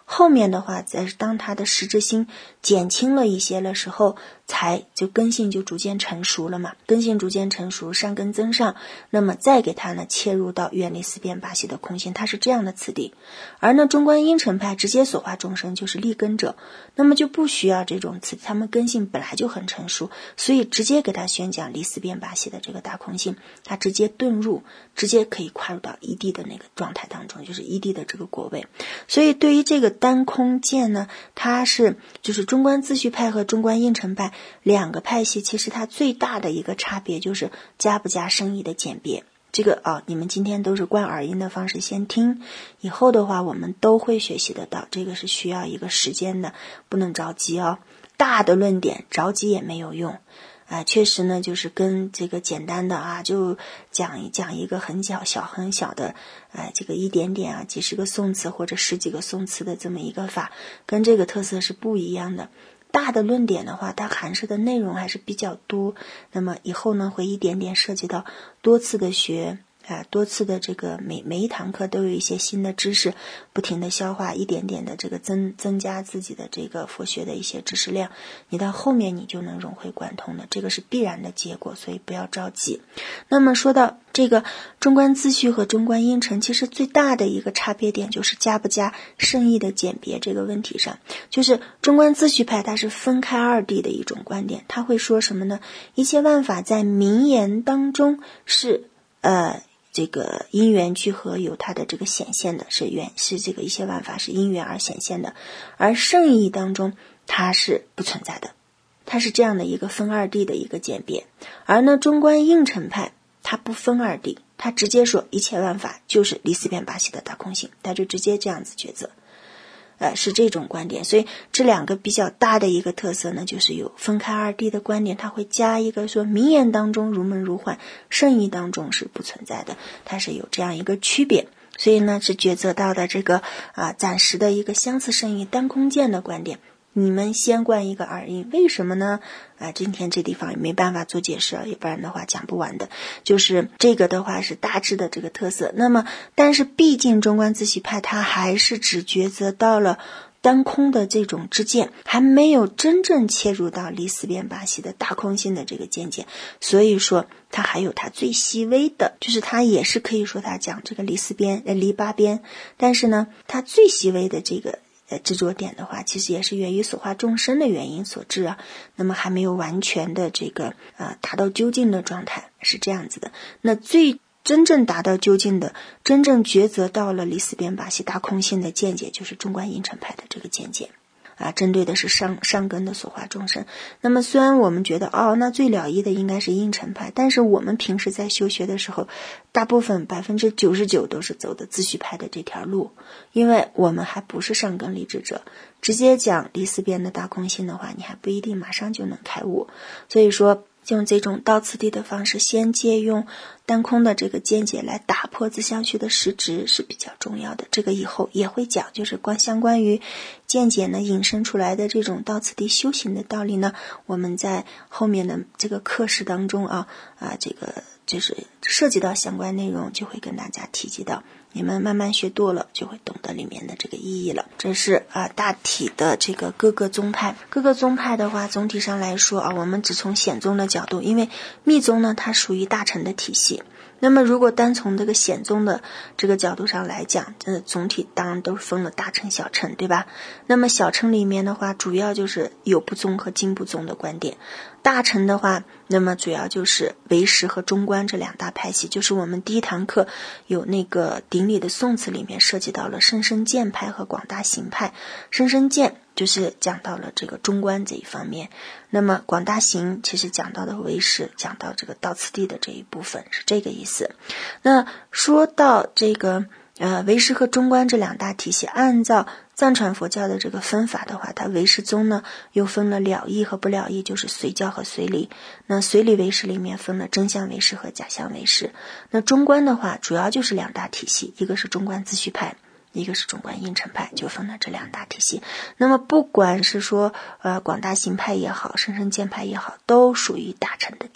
后面的话在当它的实质性减轻了一些的时候，才就根性就逐渐成熟了嘛，根性逐渐成熟，善根增上，那么再给它呢切入到远离四边八系的空性，它是这样的次第。而呢中观应成派直接所化众生就是立根者，那么就不需要这种次第，他们根性本来就很成熟，所以直接给他宣讲离四边八系的这个大空性，他直接遁入，直接可以跨入到一地的那个状态当中，就是一地的这个果位。所以对于这个单空见呢，它是就是中观自续派和中观应成派两个派系，其实它最大的一个差别就是加不加圣意的简别。这个啊、哦，你们今天都是观耳音的方式先听，以后的话我们都会学习得到，这个是需要一个时间的，不能着急哦。大的论点着急也没有用啊、呃，确实呢就是跟这个简单的啊就讲一讲一个很小小很小的呃这个一点点啊几十个宋词或者十几个宋词的这么一个法，跟这个特色是不一样的。大的论点的话，它含涉的内容还是比较多，那么以后呢会一点点涉及到多次的学啊、呃，多次的这个每每一堂课都有一些新的知识，不停的消化，一点点的这个增增加自己的这个佛学的一些知识量，你到后面你就能融会贯通的，这个是必然的结果，所以不要着急。那么说到这个中观自续和中观应成，其实最大的一个差别点就是加不加圣意的简别这个问题上，就是中观自续派它是分开二谛的一种观点，他会说什么呢？一切万法在名言当中是呃这个因缘聚合有它的这个显现的，是缘是这个一切万法是因缘而显现的，而圣意当中它是不存在的，它是这样的一个分二谛的一个简别。而呢中观应成派它不分二谛，它直接说一切万法就是离四边八系的大空性，它就直接这样子抉择，呃，是这种观点。所以这两个比较大的一个特色呢，就是有分开二谛的观点，它会加一个说名言当中如梦如幻，圣意当中是不存在的，它是有这样一个区别。所以呢是抉择到的这个啊、呃、暂时的一个相似圣意单空见的观点。你们先观一个耳音，为什么呢？啊、呃，今天这地方也没办法做解释，要不然的话讲不完的。就是这个的话是大致的这个特色。那么，但是毕竟中观自续派它还是只抉择到了单空的这种知见，还没有真正切入到离四边八系的大空性的这个见解，所以说它还有它最细微的，就是它也是可以说它讲这个离四边呃离八边，但是呢，它最细微的这个。呃，执着点的话，其实也是源于所化众生的原因所致啊。那么还没有完全的这个呃达到究竟的状态，是这样子的。那最真正达到究竟的，真正抉择到了离四边八系大空性的见解，就是中观应成派的这个见解。啊，针对的是上上根的所化众生。那么虽然我们觉得哦，那最了义的应该是应成派，但是我们平时在修学的时候，大部分百分之九十九都是走的自续派的这条路，因为我们还不是上根立志者，直接讲离四边的大空性的话，你还不一定马上就能开悟。所以说用这种到此地的方式，先借用单空的这个见解来打破自相续的实质是比较重要的，这个以后也会讲，就是关相关于见解呢引申出来的这种到此地修行的道理呢，我们在后面的这个课时当中啊啊这个就是涉及到相关内容，就会跟大家提及到，你们慢慢学多了就会懂得里面的这个意义了。这是啊大体的这个各个宗派，各个宗派的话，总体上来说啊，我们只从显宗的角度，因为密宗呢它属于大乘的体系。那么如果单从这个显宗的这个角度上来讲，呃，总体当然都是分了大乘小乘，对吧？那么小乘里面的话，主要就是有部宗和经部宗的观点。大乘的话，那么主要就是唯识和中观这两大派系，就是我们第一堂课有那个顶礼的宋词里面涉及到了生生见派和广大行派。生生见就是讲到了这个中观这一方面，那么广大行其实讲到的唯识，讲到这个到此地的这一部分，是这个意思。那说到这个呃唯识和中观这两大体系，按照藏传佛教的这个分法的话，它唯识宗呢又分了了义和不了义，就是随教和随理。那随理唯识里面分了真相唯识和假相唯识。那中观的话主要就是两大体系，一个是中观自续派，一个是中观应成派，就分了这两大体系。那么不管是说呃广大行派也好，生生见派也好，都属于大乘的体。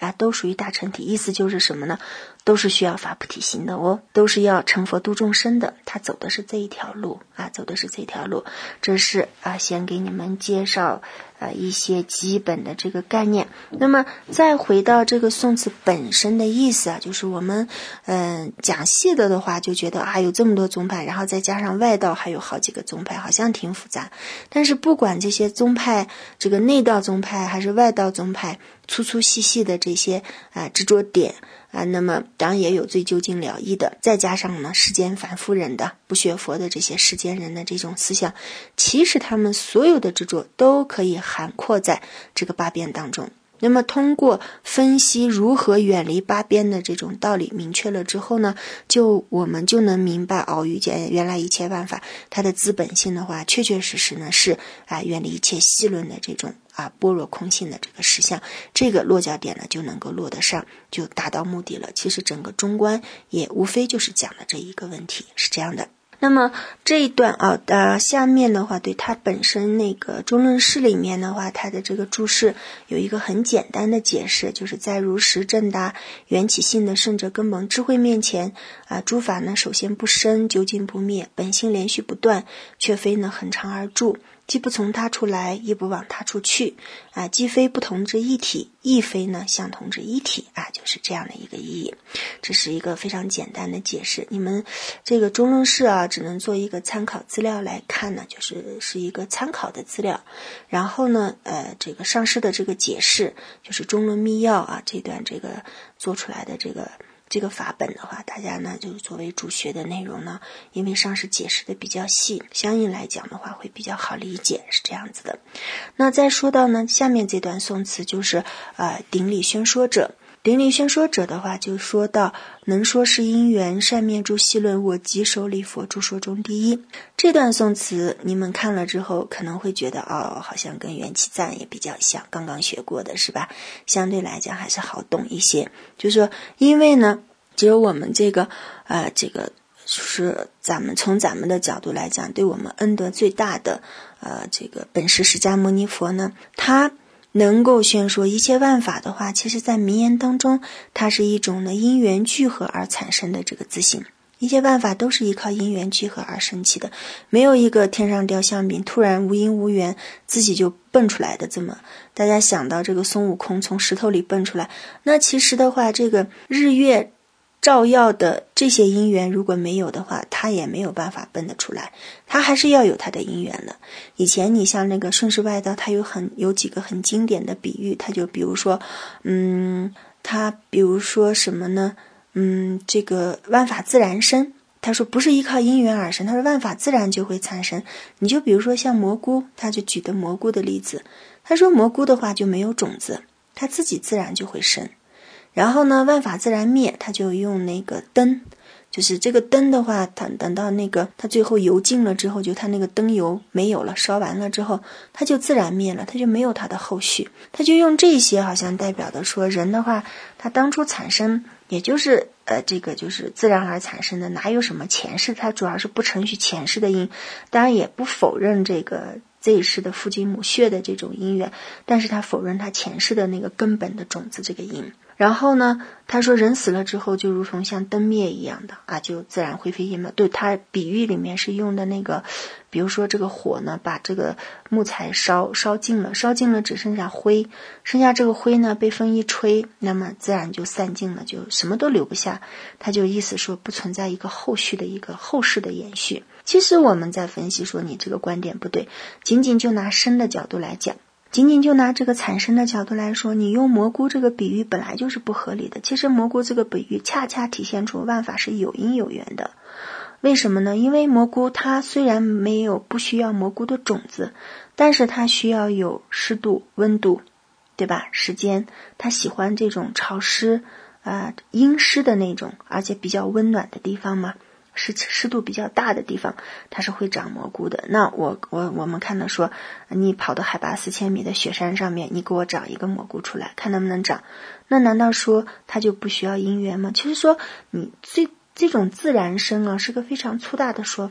啊，都属于大乘体。意思就是什么呢？都是需要发菩提心的哦，都是要成佛度众生的。他走的是这一条路啊，走的是这条路。这是啊，先给你们介绍呃一些基本的这个概念。那么再回到这个宋词本身的意思啊，就是我们嗯、呃、讲细的的话，就觉得啊有这么多宗派，然后再加上外道还有好几个宗派，好像挺复杂。但是不管这些宗派，这个内道宗派还是外道宗派，粗粗细细的这些啊、呃、执着点啊，那么当然也有最究竟了义的，再加上呢世间凡夫人的不学佛的这些世间人的这种思想，其实他们所有的执着都可以涵括在这个八边当中。那么通过分析如何远离八边的这种道理明确了之后呢，就我们就能明白哦，遇见原来一切万法它的资本性的话，确确实实呢是啊远离一切细论的这种啊般若空性的这个实相，这个落脚点呢就能够落得上，就达到目的了。其实整个中观也无非就是讲了这一个问题，是这样的。那么这一段啊，呃，下面的话对它本身那个中论释里面的话，它的这个注释有一个很简单的解释，就是在如实正达缘起性的圣者根本智慧面前啊，诸法呢首先不生，究竟不灭，本性连续不断，却非呢恒常而住。既不从他处来，亦不往他处去啊，既非不同之一体，亦非呢相同之一体啊，就是这样的一个意义。这是一个非常简单的解释，你们这个中论释啊只能做一个参考资料来看呢，就是是一个参考的资料。然后呢呃这个上师的这个解释，就是中论密要啊这段这个做出来的这个这个法本的话，大家呢就作为主学的内容呢，因为上师解释的比较细，相应来讲的话会比较好理解，是这样子的。那再说到呢下面这段宋词，就是呃顶礼宣说者。顶礼宣说者的话，就说到能说是因缘，善灭诸细论，我即手礼佛诸说中第一。这段宋词你们看了之后可能会觉得哦，好像跟缘起赞也比较像，刚刚学过的是吧，相对来讲还是好懂一些。就是说因为呢只有我们这个呃这个就是咱们从咱们的角度来讲，对我们恩德最大的呃这个本师释迦牟尼佛呢，他能够宣说一切万法的话，其实在名言当中，它是一种呢因缘聚合而产生的这个自性。一切万法都是依靠因缘聚合而生起的，没有一个天上掉馅饼突然无因无缘自己就蹦出来的。这么大家想到这个孙悟空从石头里蹦出来，那其实的话，这个日月照耀的这些因缘如果没有的话，他也没有办法蹦得出来，他还是要有他的因缘的。以前你像那个顺势外道，他有很有几个很经典的比喻，他就比如说嗯，他比如说什么呢嗯，这个万法自然生，他说不是依靠因缘而生，他说万法自然就会产生。你就比如说像蘑菇，他就举的蘑菇的例子，他说蘑菇的话就没有种子，它自己自然就会生。然后呢万法自然灭，他就用那个灯，就是这个灯的话，它等到那个它最后油尽了之后，就它那个灯油没有了，烧完了之后，它就自然灭了，它就没有它的后续。他就用这些好像代表的说，人的话他当初产生也就是呃这个就是自然而产生的，哪有什么前世，它主要是不承许前世的因，当然也不否认这个这一世的父精母血的这种因缘，但是他否认他前世的那个根本的种子这个因。然后呢他说人死了之后就如同像灯灭一样的啊，就自然灰飞烟灭。对，他比喻里面是用的那个，比如说这个火呢把这个木材烧烧尽了，烧尽了只剩下灰，剩下这个灰呢被风一吹，那么自然就散尽了，就什么都留不下。他就意思说不存在一个后续的一个后世的延续。其实我们在分析说你这个观点不对，仅仅就拿生的角度来讲，仅仅就拿这个产生的角度来说，你用蘑菇这个比喻本来就是不合理的。其实蘑菇这个比喻恰恰体现出万法是有因有缘的。为什么呢？因为蘑菇它虽然没有不需要蘑菇的种子，但是它需要有湿度温度，对吧？时间，它喜欢这种潮湿呃阴湿的那种而且比较温暖的地方嘛，湿湿度比较大的地方它是会长蘑菇的。那我我我们看到说你跑到海拔四千米的雪山上面，你给我长一个蘑菇出来看能不能长，那难道说它就不需要因缘吗？其实说你这这种自然生啊是个非常粗大的说法，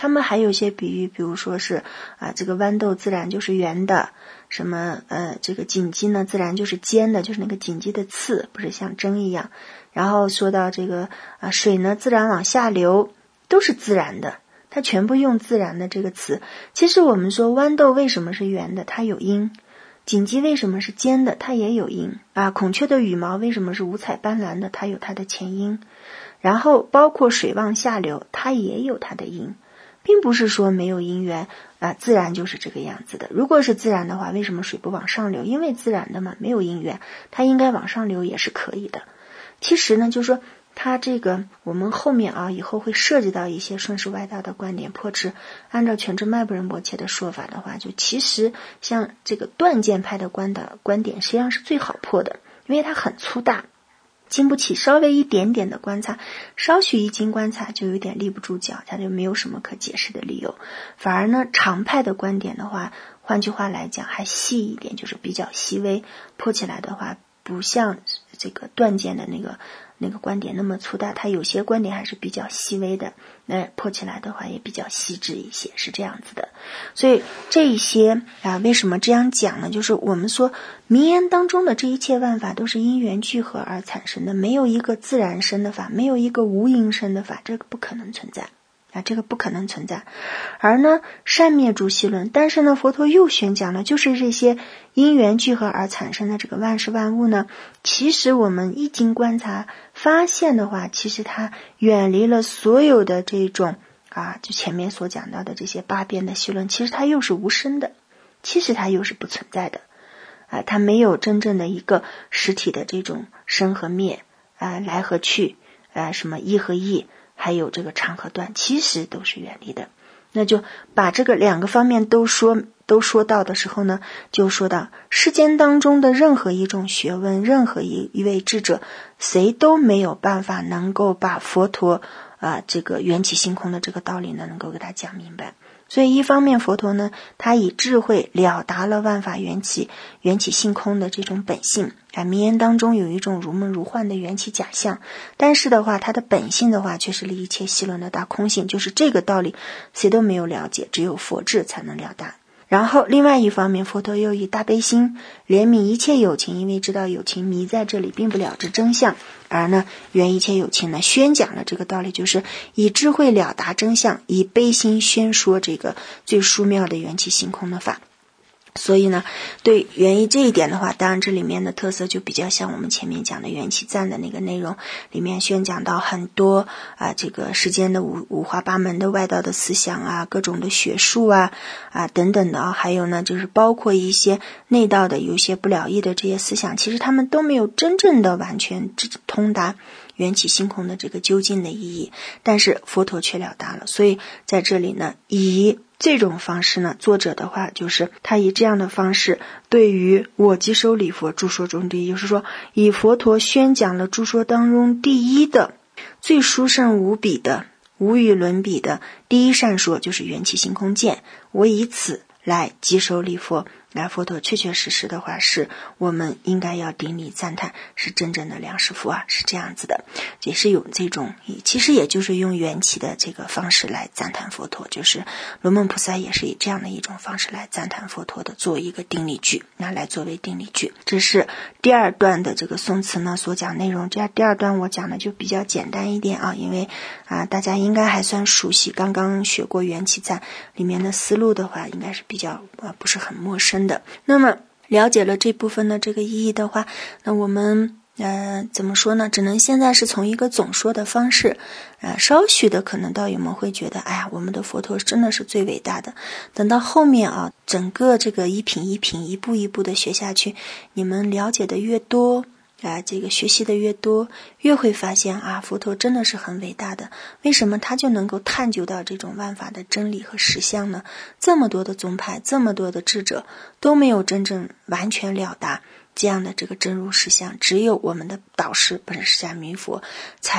他们还有一些比喻，比如说是啊，这个豌豆自然就是圆的，什么呃，这个锦鸡呢自然就是尖的，就是那个锦鸡的刺，不是像针一样。然后说到这个啊，水呢自然往下流，都是自然的，它全部用自然的这个词。其实我们说豌豆为什么是圆的，它有因；锦鸡为什么是尖的，它也有因啊。孔雀的羽毛为什么是五彩斑斓的，它有它的前因。然后包括水往下流，它也有它的因，并不是说没有因缘啊，自然就是这个样子的。如果是自然的话，为什么水不往上流？因为自然的嘛，没有因缘，它应该往上流也是可以的。其实呢，就是说它这个我们后面啊以后会涉及到一些顺势外道的观点破斥。按照全知脉不仁波切的说法的话，就其实像这个断见派的观的观点实际上是最好破的，因为它很粗大，经不起稍微一点点的观察，稍许一经观察就有点立不住脚，它就没有什么可解释的理由。反而呢，常派的观点的话，换句话来讲还细一点，就是比较细微，破起来的话不像这个断见的那个那个观点那么粗大，它有些观点还是比较细微的，那破起来的话也比较细致一些，是这样子的。所以这一些啊，为什么这样讲呢？就是我们说名言当中的这一切万法都是因缘聚合而产生的，没有一个自然生的法，没有一个无因生的法，这个不可能存在啊，这个不可能存在。而呢，善灭诸系论，但是呢，佛陀又宣讲了，就是这些因缘聚合而产生的这个万事万物呢，其实我们一经观察发现的话，其实它远离了所有的这种啊，就前面所讲到的这些八边的系论，其实它又是无生的，其实它又是不存在的啊，它没有真正的一个实体的这种生和灭啊，来和去啊，什么一和异，还有这个长和短，其实都是远离的。那就把这个两个方面都说都说到的时候呢，就说到世间当中的任何一种学问，任何一一位智者，谁都没有办法能够把佛陀啊这个缘起性空的这个道理呢，能够给他讲明白。所以一方面佛陀呢，他以智慧了达了万法缘起缘起性空的这种本性啊，名言当中有一种如梦如幻的缘起假象，但是的话它的本性的话却是离一切系论的大空性，就是这个道理谁都没有了解，只有佛智才能了达。然后另外一方面，佛陀又以大悲心怜悯一切有情，因为知道有情迷在这里并不了知真相，而呢原一切有情呢宣讲了这个道理，就是以智慧了达真相，以悲心宣说这个最殊妙的缘起性空的法。所以呢，对缘一这一点的话，当然这里面的特色就比较像我们前面讲的缘起赞的那个内容，里面宣讲到很多啊，这个世间的五五花八门的外道的思想啊，各种的学术啊啊等等的啊，还有呢就是包括一些内道的有些不了义的这些思想，其实他们都没有真正的完全通达缘起性空的这个究竟的意义，但是佛陀却了达了。所以在这里呢，以这种方式呢，作者的话就是他以这样的方式对于我即收礼佛著说中第一，就是说以佛陀宣讲了著说当中第一的最殊胜无比的无与伦比的第一善说，就是缘起性空见，我以此来即收礼佛。来佛陀确确实实的话是我们应该要顶礼赞叹，是真正的良师父啊，是这样子的，也是有这种，其实也就是用缘起的这个方式来赞叹佛陀，就是罗梦菩萨也是以这样的一种方式来赞叹佛陀的，作为一个顶礼句，拿来作为顶礼句。这是第二段的这个颂词呢所讲内容，这第二段我讲的就比较简单一点啊，因为啊大家应该还算熟悉，刚刚学过缘起赞里面的思路的话，应该是比较啊不是很陌生的。那么了解了这部分的这个意义的话，那我们呃怎么说呢，只能现在是从一个总说的方式呃稍许的可能道友们会觉得，哎呀我们的佛陀真的是最伟大的，等到后面啊整个这个一品一品一步一步的学下去，你们了解的越多啊，这个学习的越多，越会发现啊，佛陀真的是很伟大的。为什么他就能够探究到这种万法的真理和实相呢？这么多的宗派，这么多的智者都没有真正完全了达这样的这个真如实相，只有我们的导师本释迦牟尼佛才真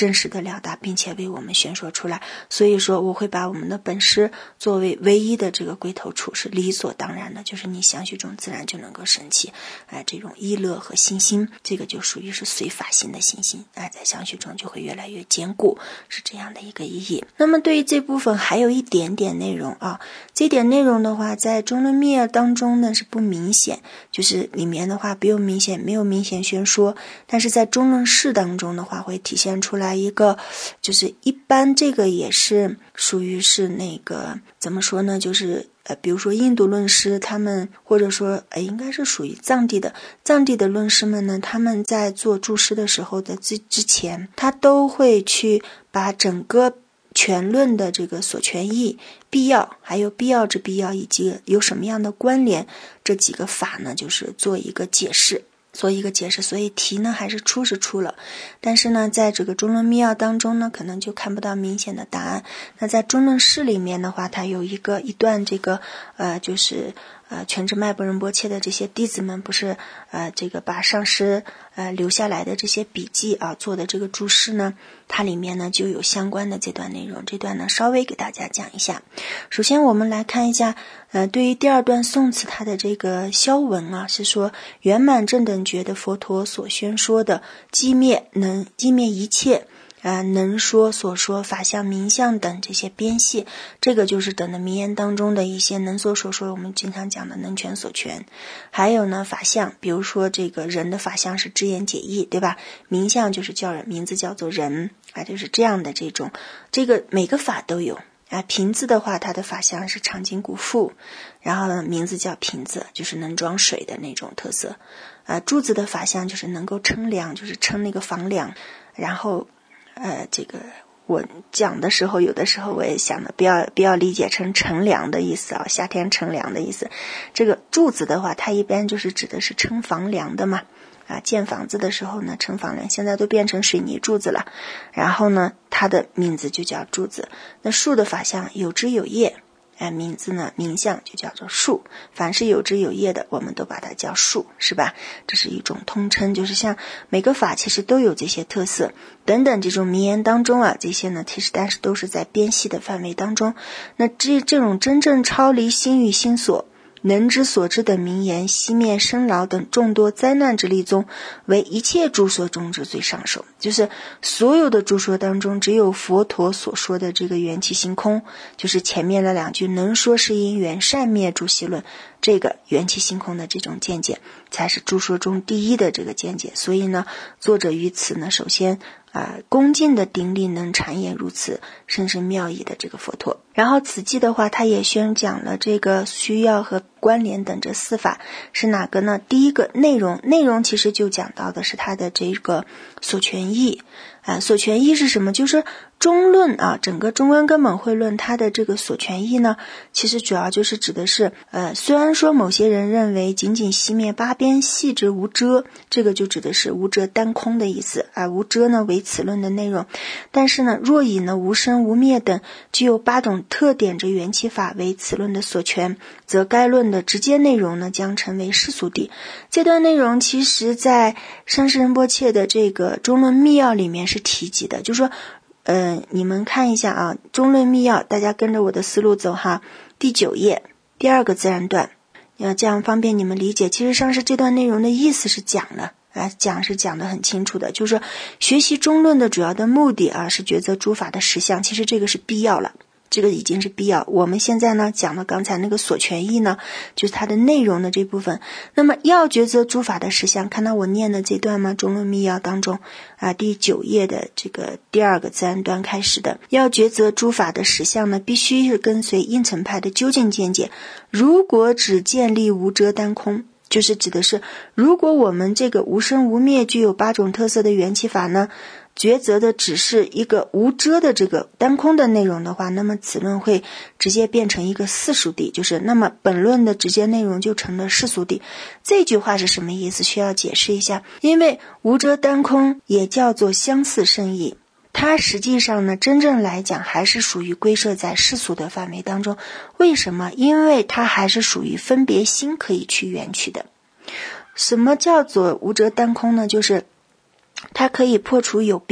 真实的了达，并且为我们宣说出来。所以说我会把我们的本师作为唯一的这个归头处，是理所当然的，就是你相续中自然就能够升起哎这种依乐和信心，这个就属于是随法心的信心，哎在相续中就会越来越坚固，是这样的一个意义。那么对于这部分还有一点点内容啊，这点内容的话在中论密要当中呢是不明显，就是里面的话不用明显没有明显宣说，但是在中论释当中的话会体现出来一个，就是一般这个也是属于是那个怎么说呢，就是呃，比如说印度论师他们，或者说呃，应该是属于藏地的藏地的论师们呢，他们在做注释的时候的之之前，他都会去把整个全论的这个所权义、必要，还有必要之必要，以及有什么样的关联，这几个法呢，就是做一个解释。做一个解释，所以题呢还是出是出了，但是呢在这个中论密要当中呢可能就看不到明显的答案。那在中论释里面的话，它有一个一段这个呃就是呃全智迈波仁波切的这些弟子们不是呃这个把上师呃留下来的这些笔记啊做的这个注释呢，它里面呢就有相关的这段内容，这段呢稍微给大家讲一下。首先我们来看一下呃对于第二段宋词它的这个消文啊，是说圆满正等觉的佛陀所宣说的寂灭能寂灭一切呃，能说所说法相名相等这些边系，这个就是等的名言当中的一些能所所说，我们经常讲的能全所全。还有呢法相，比如说这个人的法相是知言解义，对吧？名相就是叫人，名字叫做人啊，就是这样的这种，这个每个法都有啊。瓶子的话，它的法相是长筋骨腹，然后呢名字叫瓶子，就是能装水的那种特色。啊，柱子的法相就是能够称量，就是称那个房梁。然后呃，这个我讲的时候，有的时候我也想的不要不要理解成乘凉的意思啊，夏天乘凉的意思。这个柱子的话，它一般就是指的是撑房梁的嘛。啊，建房子的时候呢，撑房梁，现在都变成水泥柱子了。然后呢，它的名字就叫柱子。那树的法相有枝有叶。哎，名字呢，名相就叫做树，凡是有枝有叶的，我们都把它叫树，是吧？这是一种通称，就是像每个法其实都有这些特色等等。这种名言当中啊，这些呢，其实但是都是在边系的范围当中。那这这种真正超离心与心所，能知所知的名言，熄灭生老等众多灾难之力中，为一切诸说中之最上首。就是所有的诸说当中，只有佛陀所说的这个缘起性空，就是前面的两句能说是因缘，善灭诸习论，这个缘起性空的这种见解，才是诸说中第一的这个见解。所以呢，作者于此呢，首先啊、呃，恭敬的顶礼能阐言如此深深妙义的这个佛陀。然后此记的话，他也宣讲了这个需要和关联等这四法是哪个呢？第一个内容，内容其实就讲到的是他的这个所权义啊，所权义是什么？就是中论啊，整个中观根本会论它的这个所权义呢，其实主要就是指的是呃，虽然说某些人认为仅仅熄灭八边系之无遮，这个就指的是无遮单空的意思啊，无遮呢为此论的内容，但是呢，若以呢无生无灭等具有八种特点之缘起法为此论的所权，则该论的直接内容呢将成为世俗谛。这段内容其实在上师仁波切的这个中论密要里面是提及的，就是说呃，你们看一下啊，中论密要，大家跟着我的思路走哈。第九页第二个自然段，要这样方便你们理解。其实上是这段内容的意思是讲了啊，讲是讲得很清楚的，就是说学习中论的主要的目的啊，是抉择诸法的实相，其实这个是必要了。这个已经是必要。我们现在呢讲的刚才那个所权义呢，就是它的内容的这部分。那么要抉择诸法的实相，看到我念的这段吗？中论密要当中啊，第九页的这个第二个自然段开始的，要抉择诸法的实相呢，必须是跟随应成派的究竟见解。如果只建立无遮单空，就是指的是如果我们这个无生无灭具有八种特色的缘起法呢，抉择的只是一个无遮的这个单空的内容的话，那么此论会直接变成一个世俗谛，就是那么本论的直接内容就成了世俗谛。这句话是什么意思？需要解释一下。因为无遮单空也叫做相似圣义，它实际上呢，真正来讲还是属于归摄在世俗的范围当中。为什么？因为它还是属于分别心可以去缘取的。什么叫做无遮单空呢？就是它可以破除有边，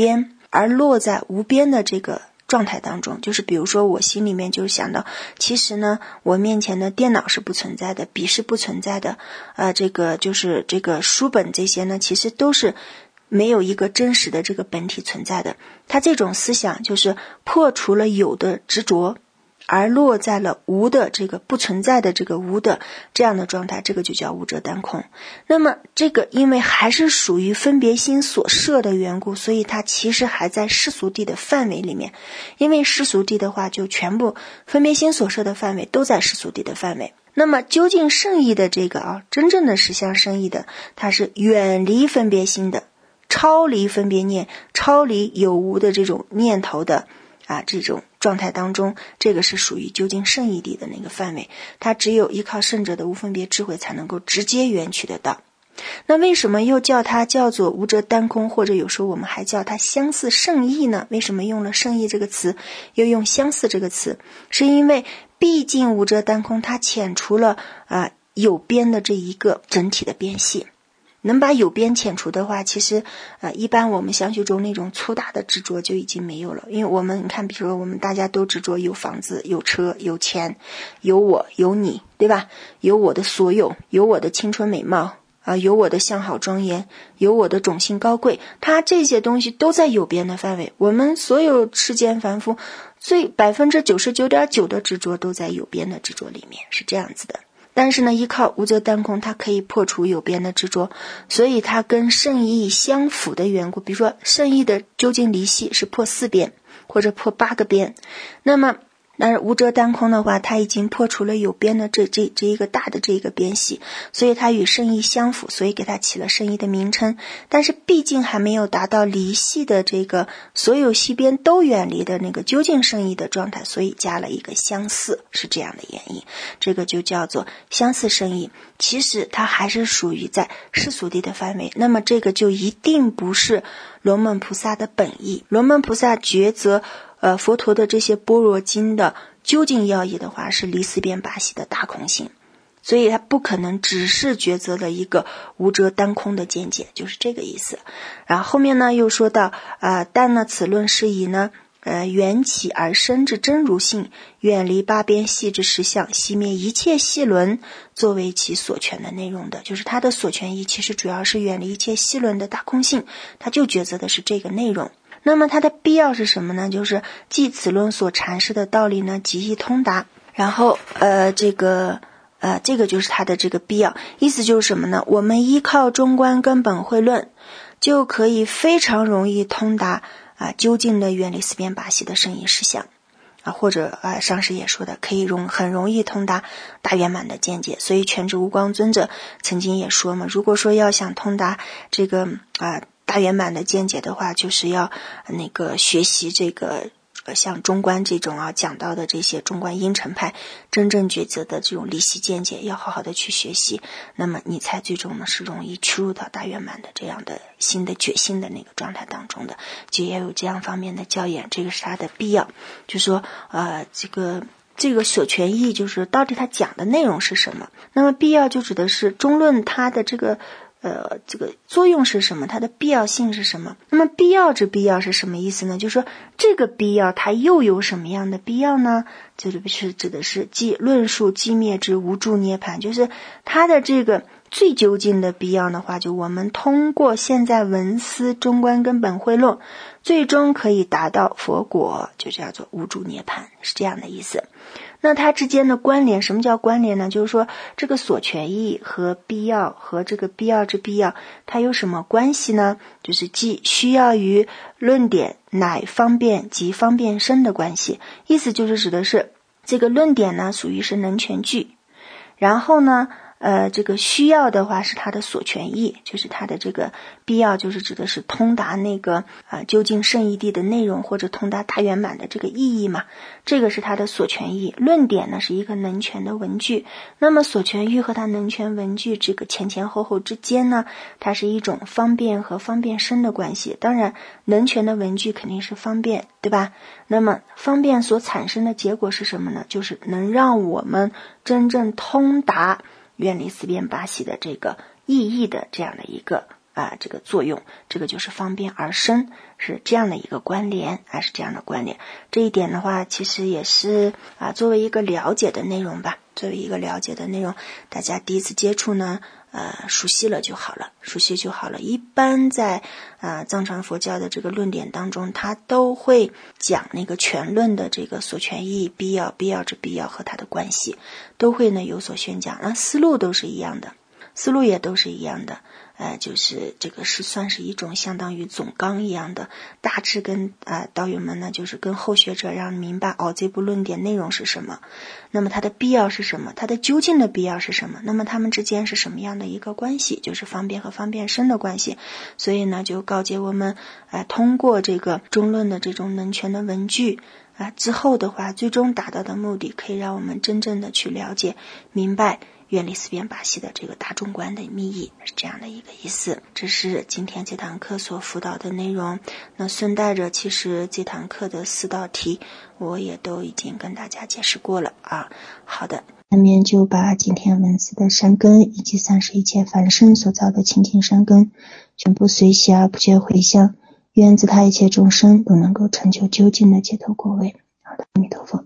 而落在无边的这个状态当中。就是比如说我心里面就想到，其实呢我面前的电脑是不存在的，笔是不存在的，呃，这个就是这个书本这些呢其实都是没有一个真实的这个本体存在的。他这种思想就是破除了有的执着，而落在了无的这个不存在的这个无的这样的状态，这个就叫无遮单空。那么这个因为还是属于分别心所摄的缘故，所以它其实还在世俗谛的范围里面。因为世俗谛的话就全部分别心所摄的范围都在世俗谛的范围。那么究竟圣义的这个啊，真正的实相圣义的，它是远离分别心的，超离分别念，超离有无的这种念头的啊，这种状态当中，这个是属于究竟圣义谛的那个范围，它只有依靠圣者的无分别智慧才能够直接缘取得到。那为什么又叫它叫做无遮单空，或者有时候我们还叫它相似圣义呢？为什么用了圣义这个词，又用相似这个词？是因为毕竟无遮单空它遣除了啊、呃、有边的这一个整体的边系。能把有边遣除的话，其实呃，一般我们相续中那种粗大的执着就已经没有了。因为我们你看，比如说我们大家都执着有房子、有车、有钱、有我、有你，对吧？有我的所有，有我的青春美貌啊、呃，有我的相好庄严，有我的种性高贵，它这些东西都在有边的范围。我们所有世间凡夫最百分之九十九点九的执着都在有边的执着里面，是这样子的。但是呢，依靠无遮单空，它可以破除有边的执着，所以它跟圣义相符的缘故。比如说圣义的究竟离系是破四边或者破八个边，那么但是无遮单空的话，它已经破除了有边的这这这一个大的这一个边系，所以它与圣义相符，所以给它起了圣义的名称。但是毕竟还没有达到离系的这个所有系边都远离的那个究竟圣义的状态，所以加了一个相似，是这样的原因。这个就叫做相似圣义。其实它还是属于在世俗谛的范围，那么这个就一定不是罗门菩萨的本意。罗门菩萨抉择呃，佛陀的这些般若经的究竟要义的话，是离四边八系的大空性，所以它不可能只是抉择了一个无遮单空的见解，就是这个意思。然后后面呢又说到呃，但呢此论是以呢呃缘起而生之真如性，远离八边系之实相，熄灭一切系轮，作为其所权的内容的。就是它的所权义其实主要是远离一切系轮的大空性，它就抉择的是这个内容。那么它的必要是什么呢？就是即此论所阐释的道理呢，极易通达。然后呃，这个呃，这个就是它的这个必要。意思就是什么呢？我们依靠中观根本慧论，就可以非常容易通达啊，究竟的远离四边八系的圣义实相啊，或者啊，上师也说的，可以容很容易通达大圆满的见解。所以全智无光尊者曾经也说嘛，如果说要想通达这个啊大圆满的见解的话，就是要那个学习这个呃像中观这种啊讲到的这些中观阴沉派真正抉择的这种离系见解，要好好的去学习，那么你才最终呢是容易趋入到大圆满的这样的新的觉性的那个状态当中的，就也有这样方面的教研，这个是它的必要。就是说呃这个这个所权义就是到底它讲的内容是什么，那么必要就指的是中论它的这个呃，这个作用是什么？它的必要性是什么？那么必要之必要是什么意思呢？就是说这个必要它又有什么样的必要呢？这里是指的是即论述寂灭之无住涅槃，就是它的这个最究竟的必要的话，就我们通过现在文思中观根本慧论，最终可以达到佛果，就叫做无住涅槃，是这样的意思。那它之间的关联，什么叫关联呢？就是说这个所权义和必要和这个必要之必要，它有什么关系呢？就是即需要于论点乃方便及方便身的关系。意思就是指的是这个论点呢属于是能全句，然后呢呃，这个需要的话是它的所权义，就是它的这个必要，就是指的是通达那个啊、呃、究竟圣义谛的内容，或者通达大圆满的这个意义嘛。这个是它的所权义。论点呢是一个能全的文句，那么所权义和它能全文句这个前前后后之间呢，它是一种方便和方便身的关系。当然能全的文句肯定是方便，对吧？那么方便所产生的结果是什么呢？就是能让我们真正通达远离四边八系的这个意义的这样的一个啊这个作用，这个就是方便而生，是这样的一个关联啊，是这样的关联。这一点的话，其实也是啊作为一个了解的内容吧，作为一个了解的内容，大家第一次接触呢，呃，熟悉了就好了，熟悉就好了。一般在啊、呃、藏传佛教的这个论点当中，它都会讲那个全论的这个所权意义、必要、必要之必要和它的关系，都会呢有所宣讲。那思路都是一样的，思路也都是一样的。呃，就是这个是算是一种相当于总纲一样的，大致跟呃道友们呢，就是跟后学者让明白哦，这部论点内容是什么，那么它的必要是什么，它的究竟的必要是什么，那么它们之间是什么样的一个关系，就是方便和方便生的关系。所以呢，就告诫我们，呃，通过这个中论的这种能全的文句啊、呃，之后的话，最终达到的目的，可以让我们真正的去了解明白愿力思辨法系的这个大众观的密意，是这样的一个意思。这是今天这堂课所辅导的内容。那顺带着，其实这堂课的四道题我也都已经跟大家解释过了啊。好的，下面就把今天文字的善根以及三世一切凡圣所造的清净善根全部随喜而不觉回向，愿自他一切众生都能够成就究竟的解脱果位。好的，阿弥陀佛。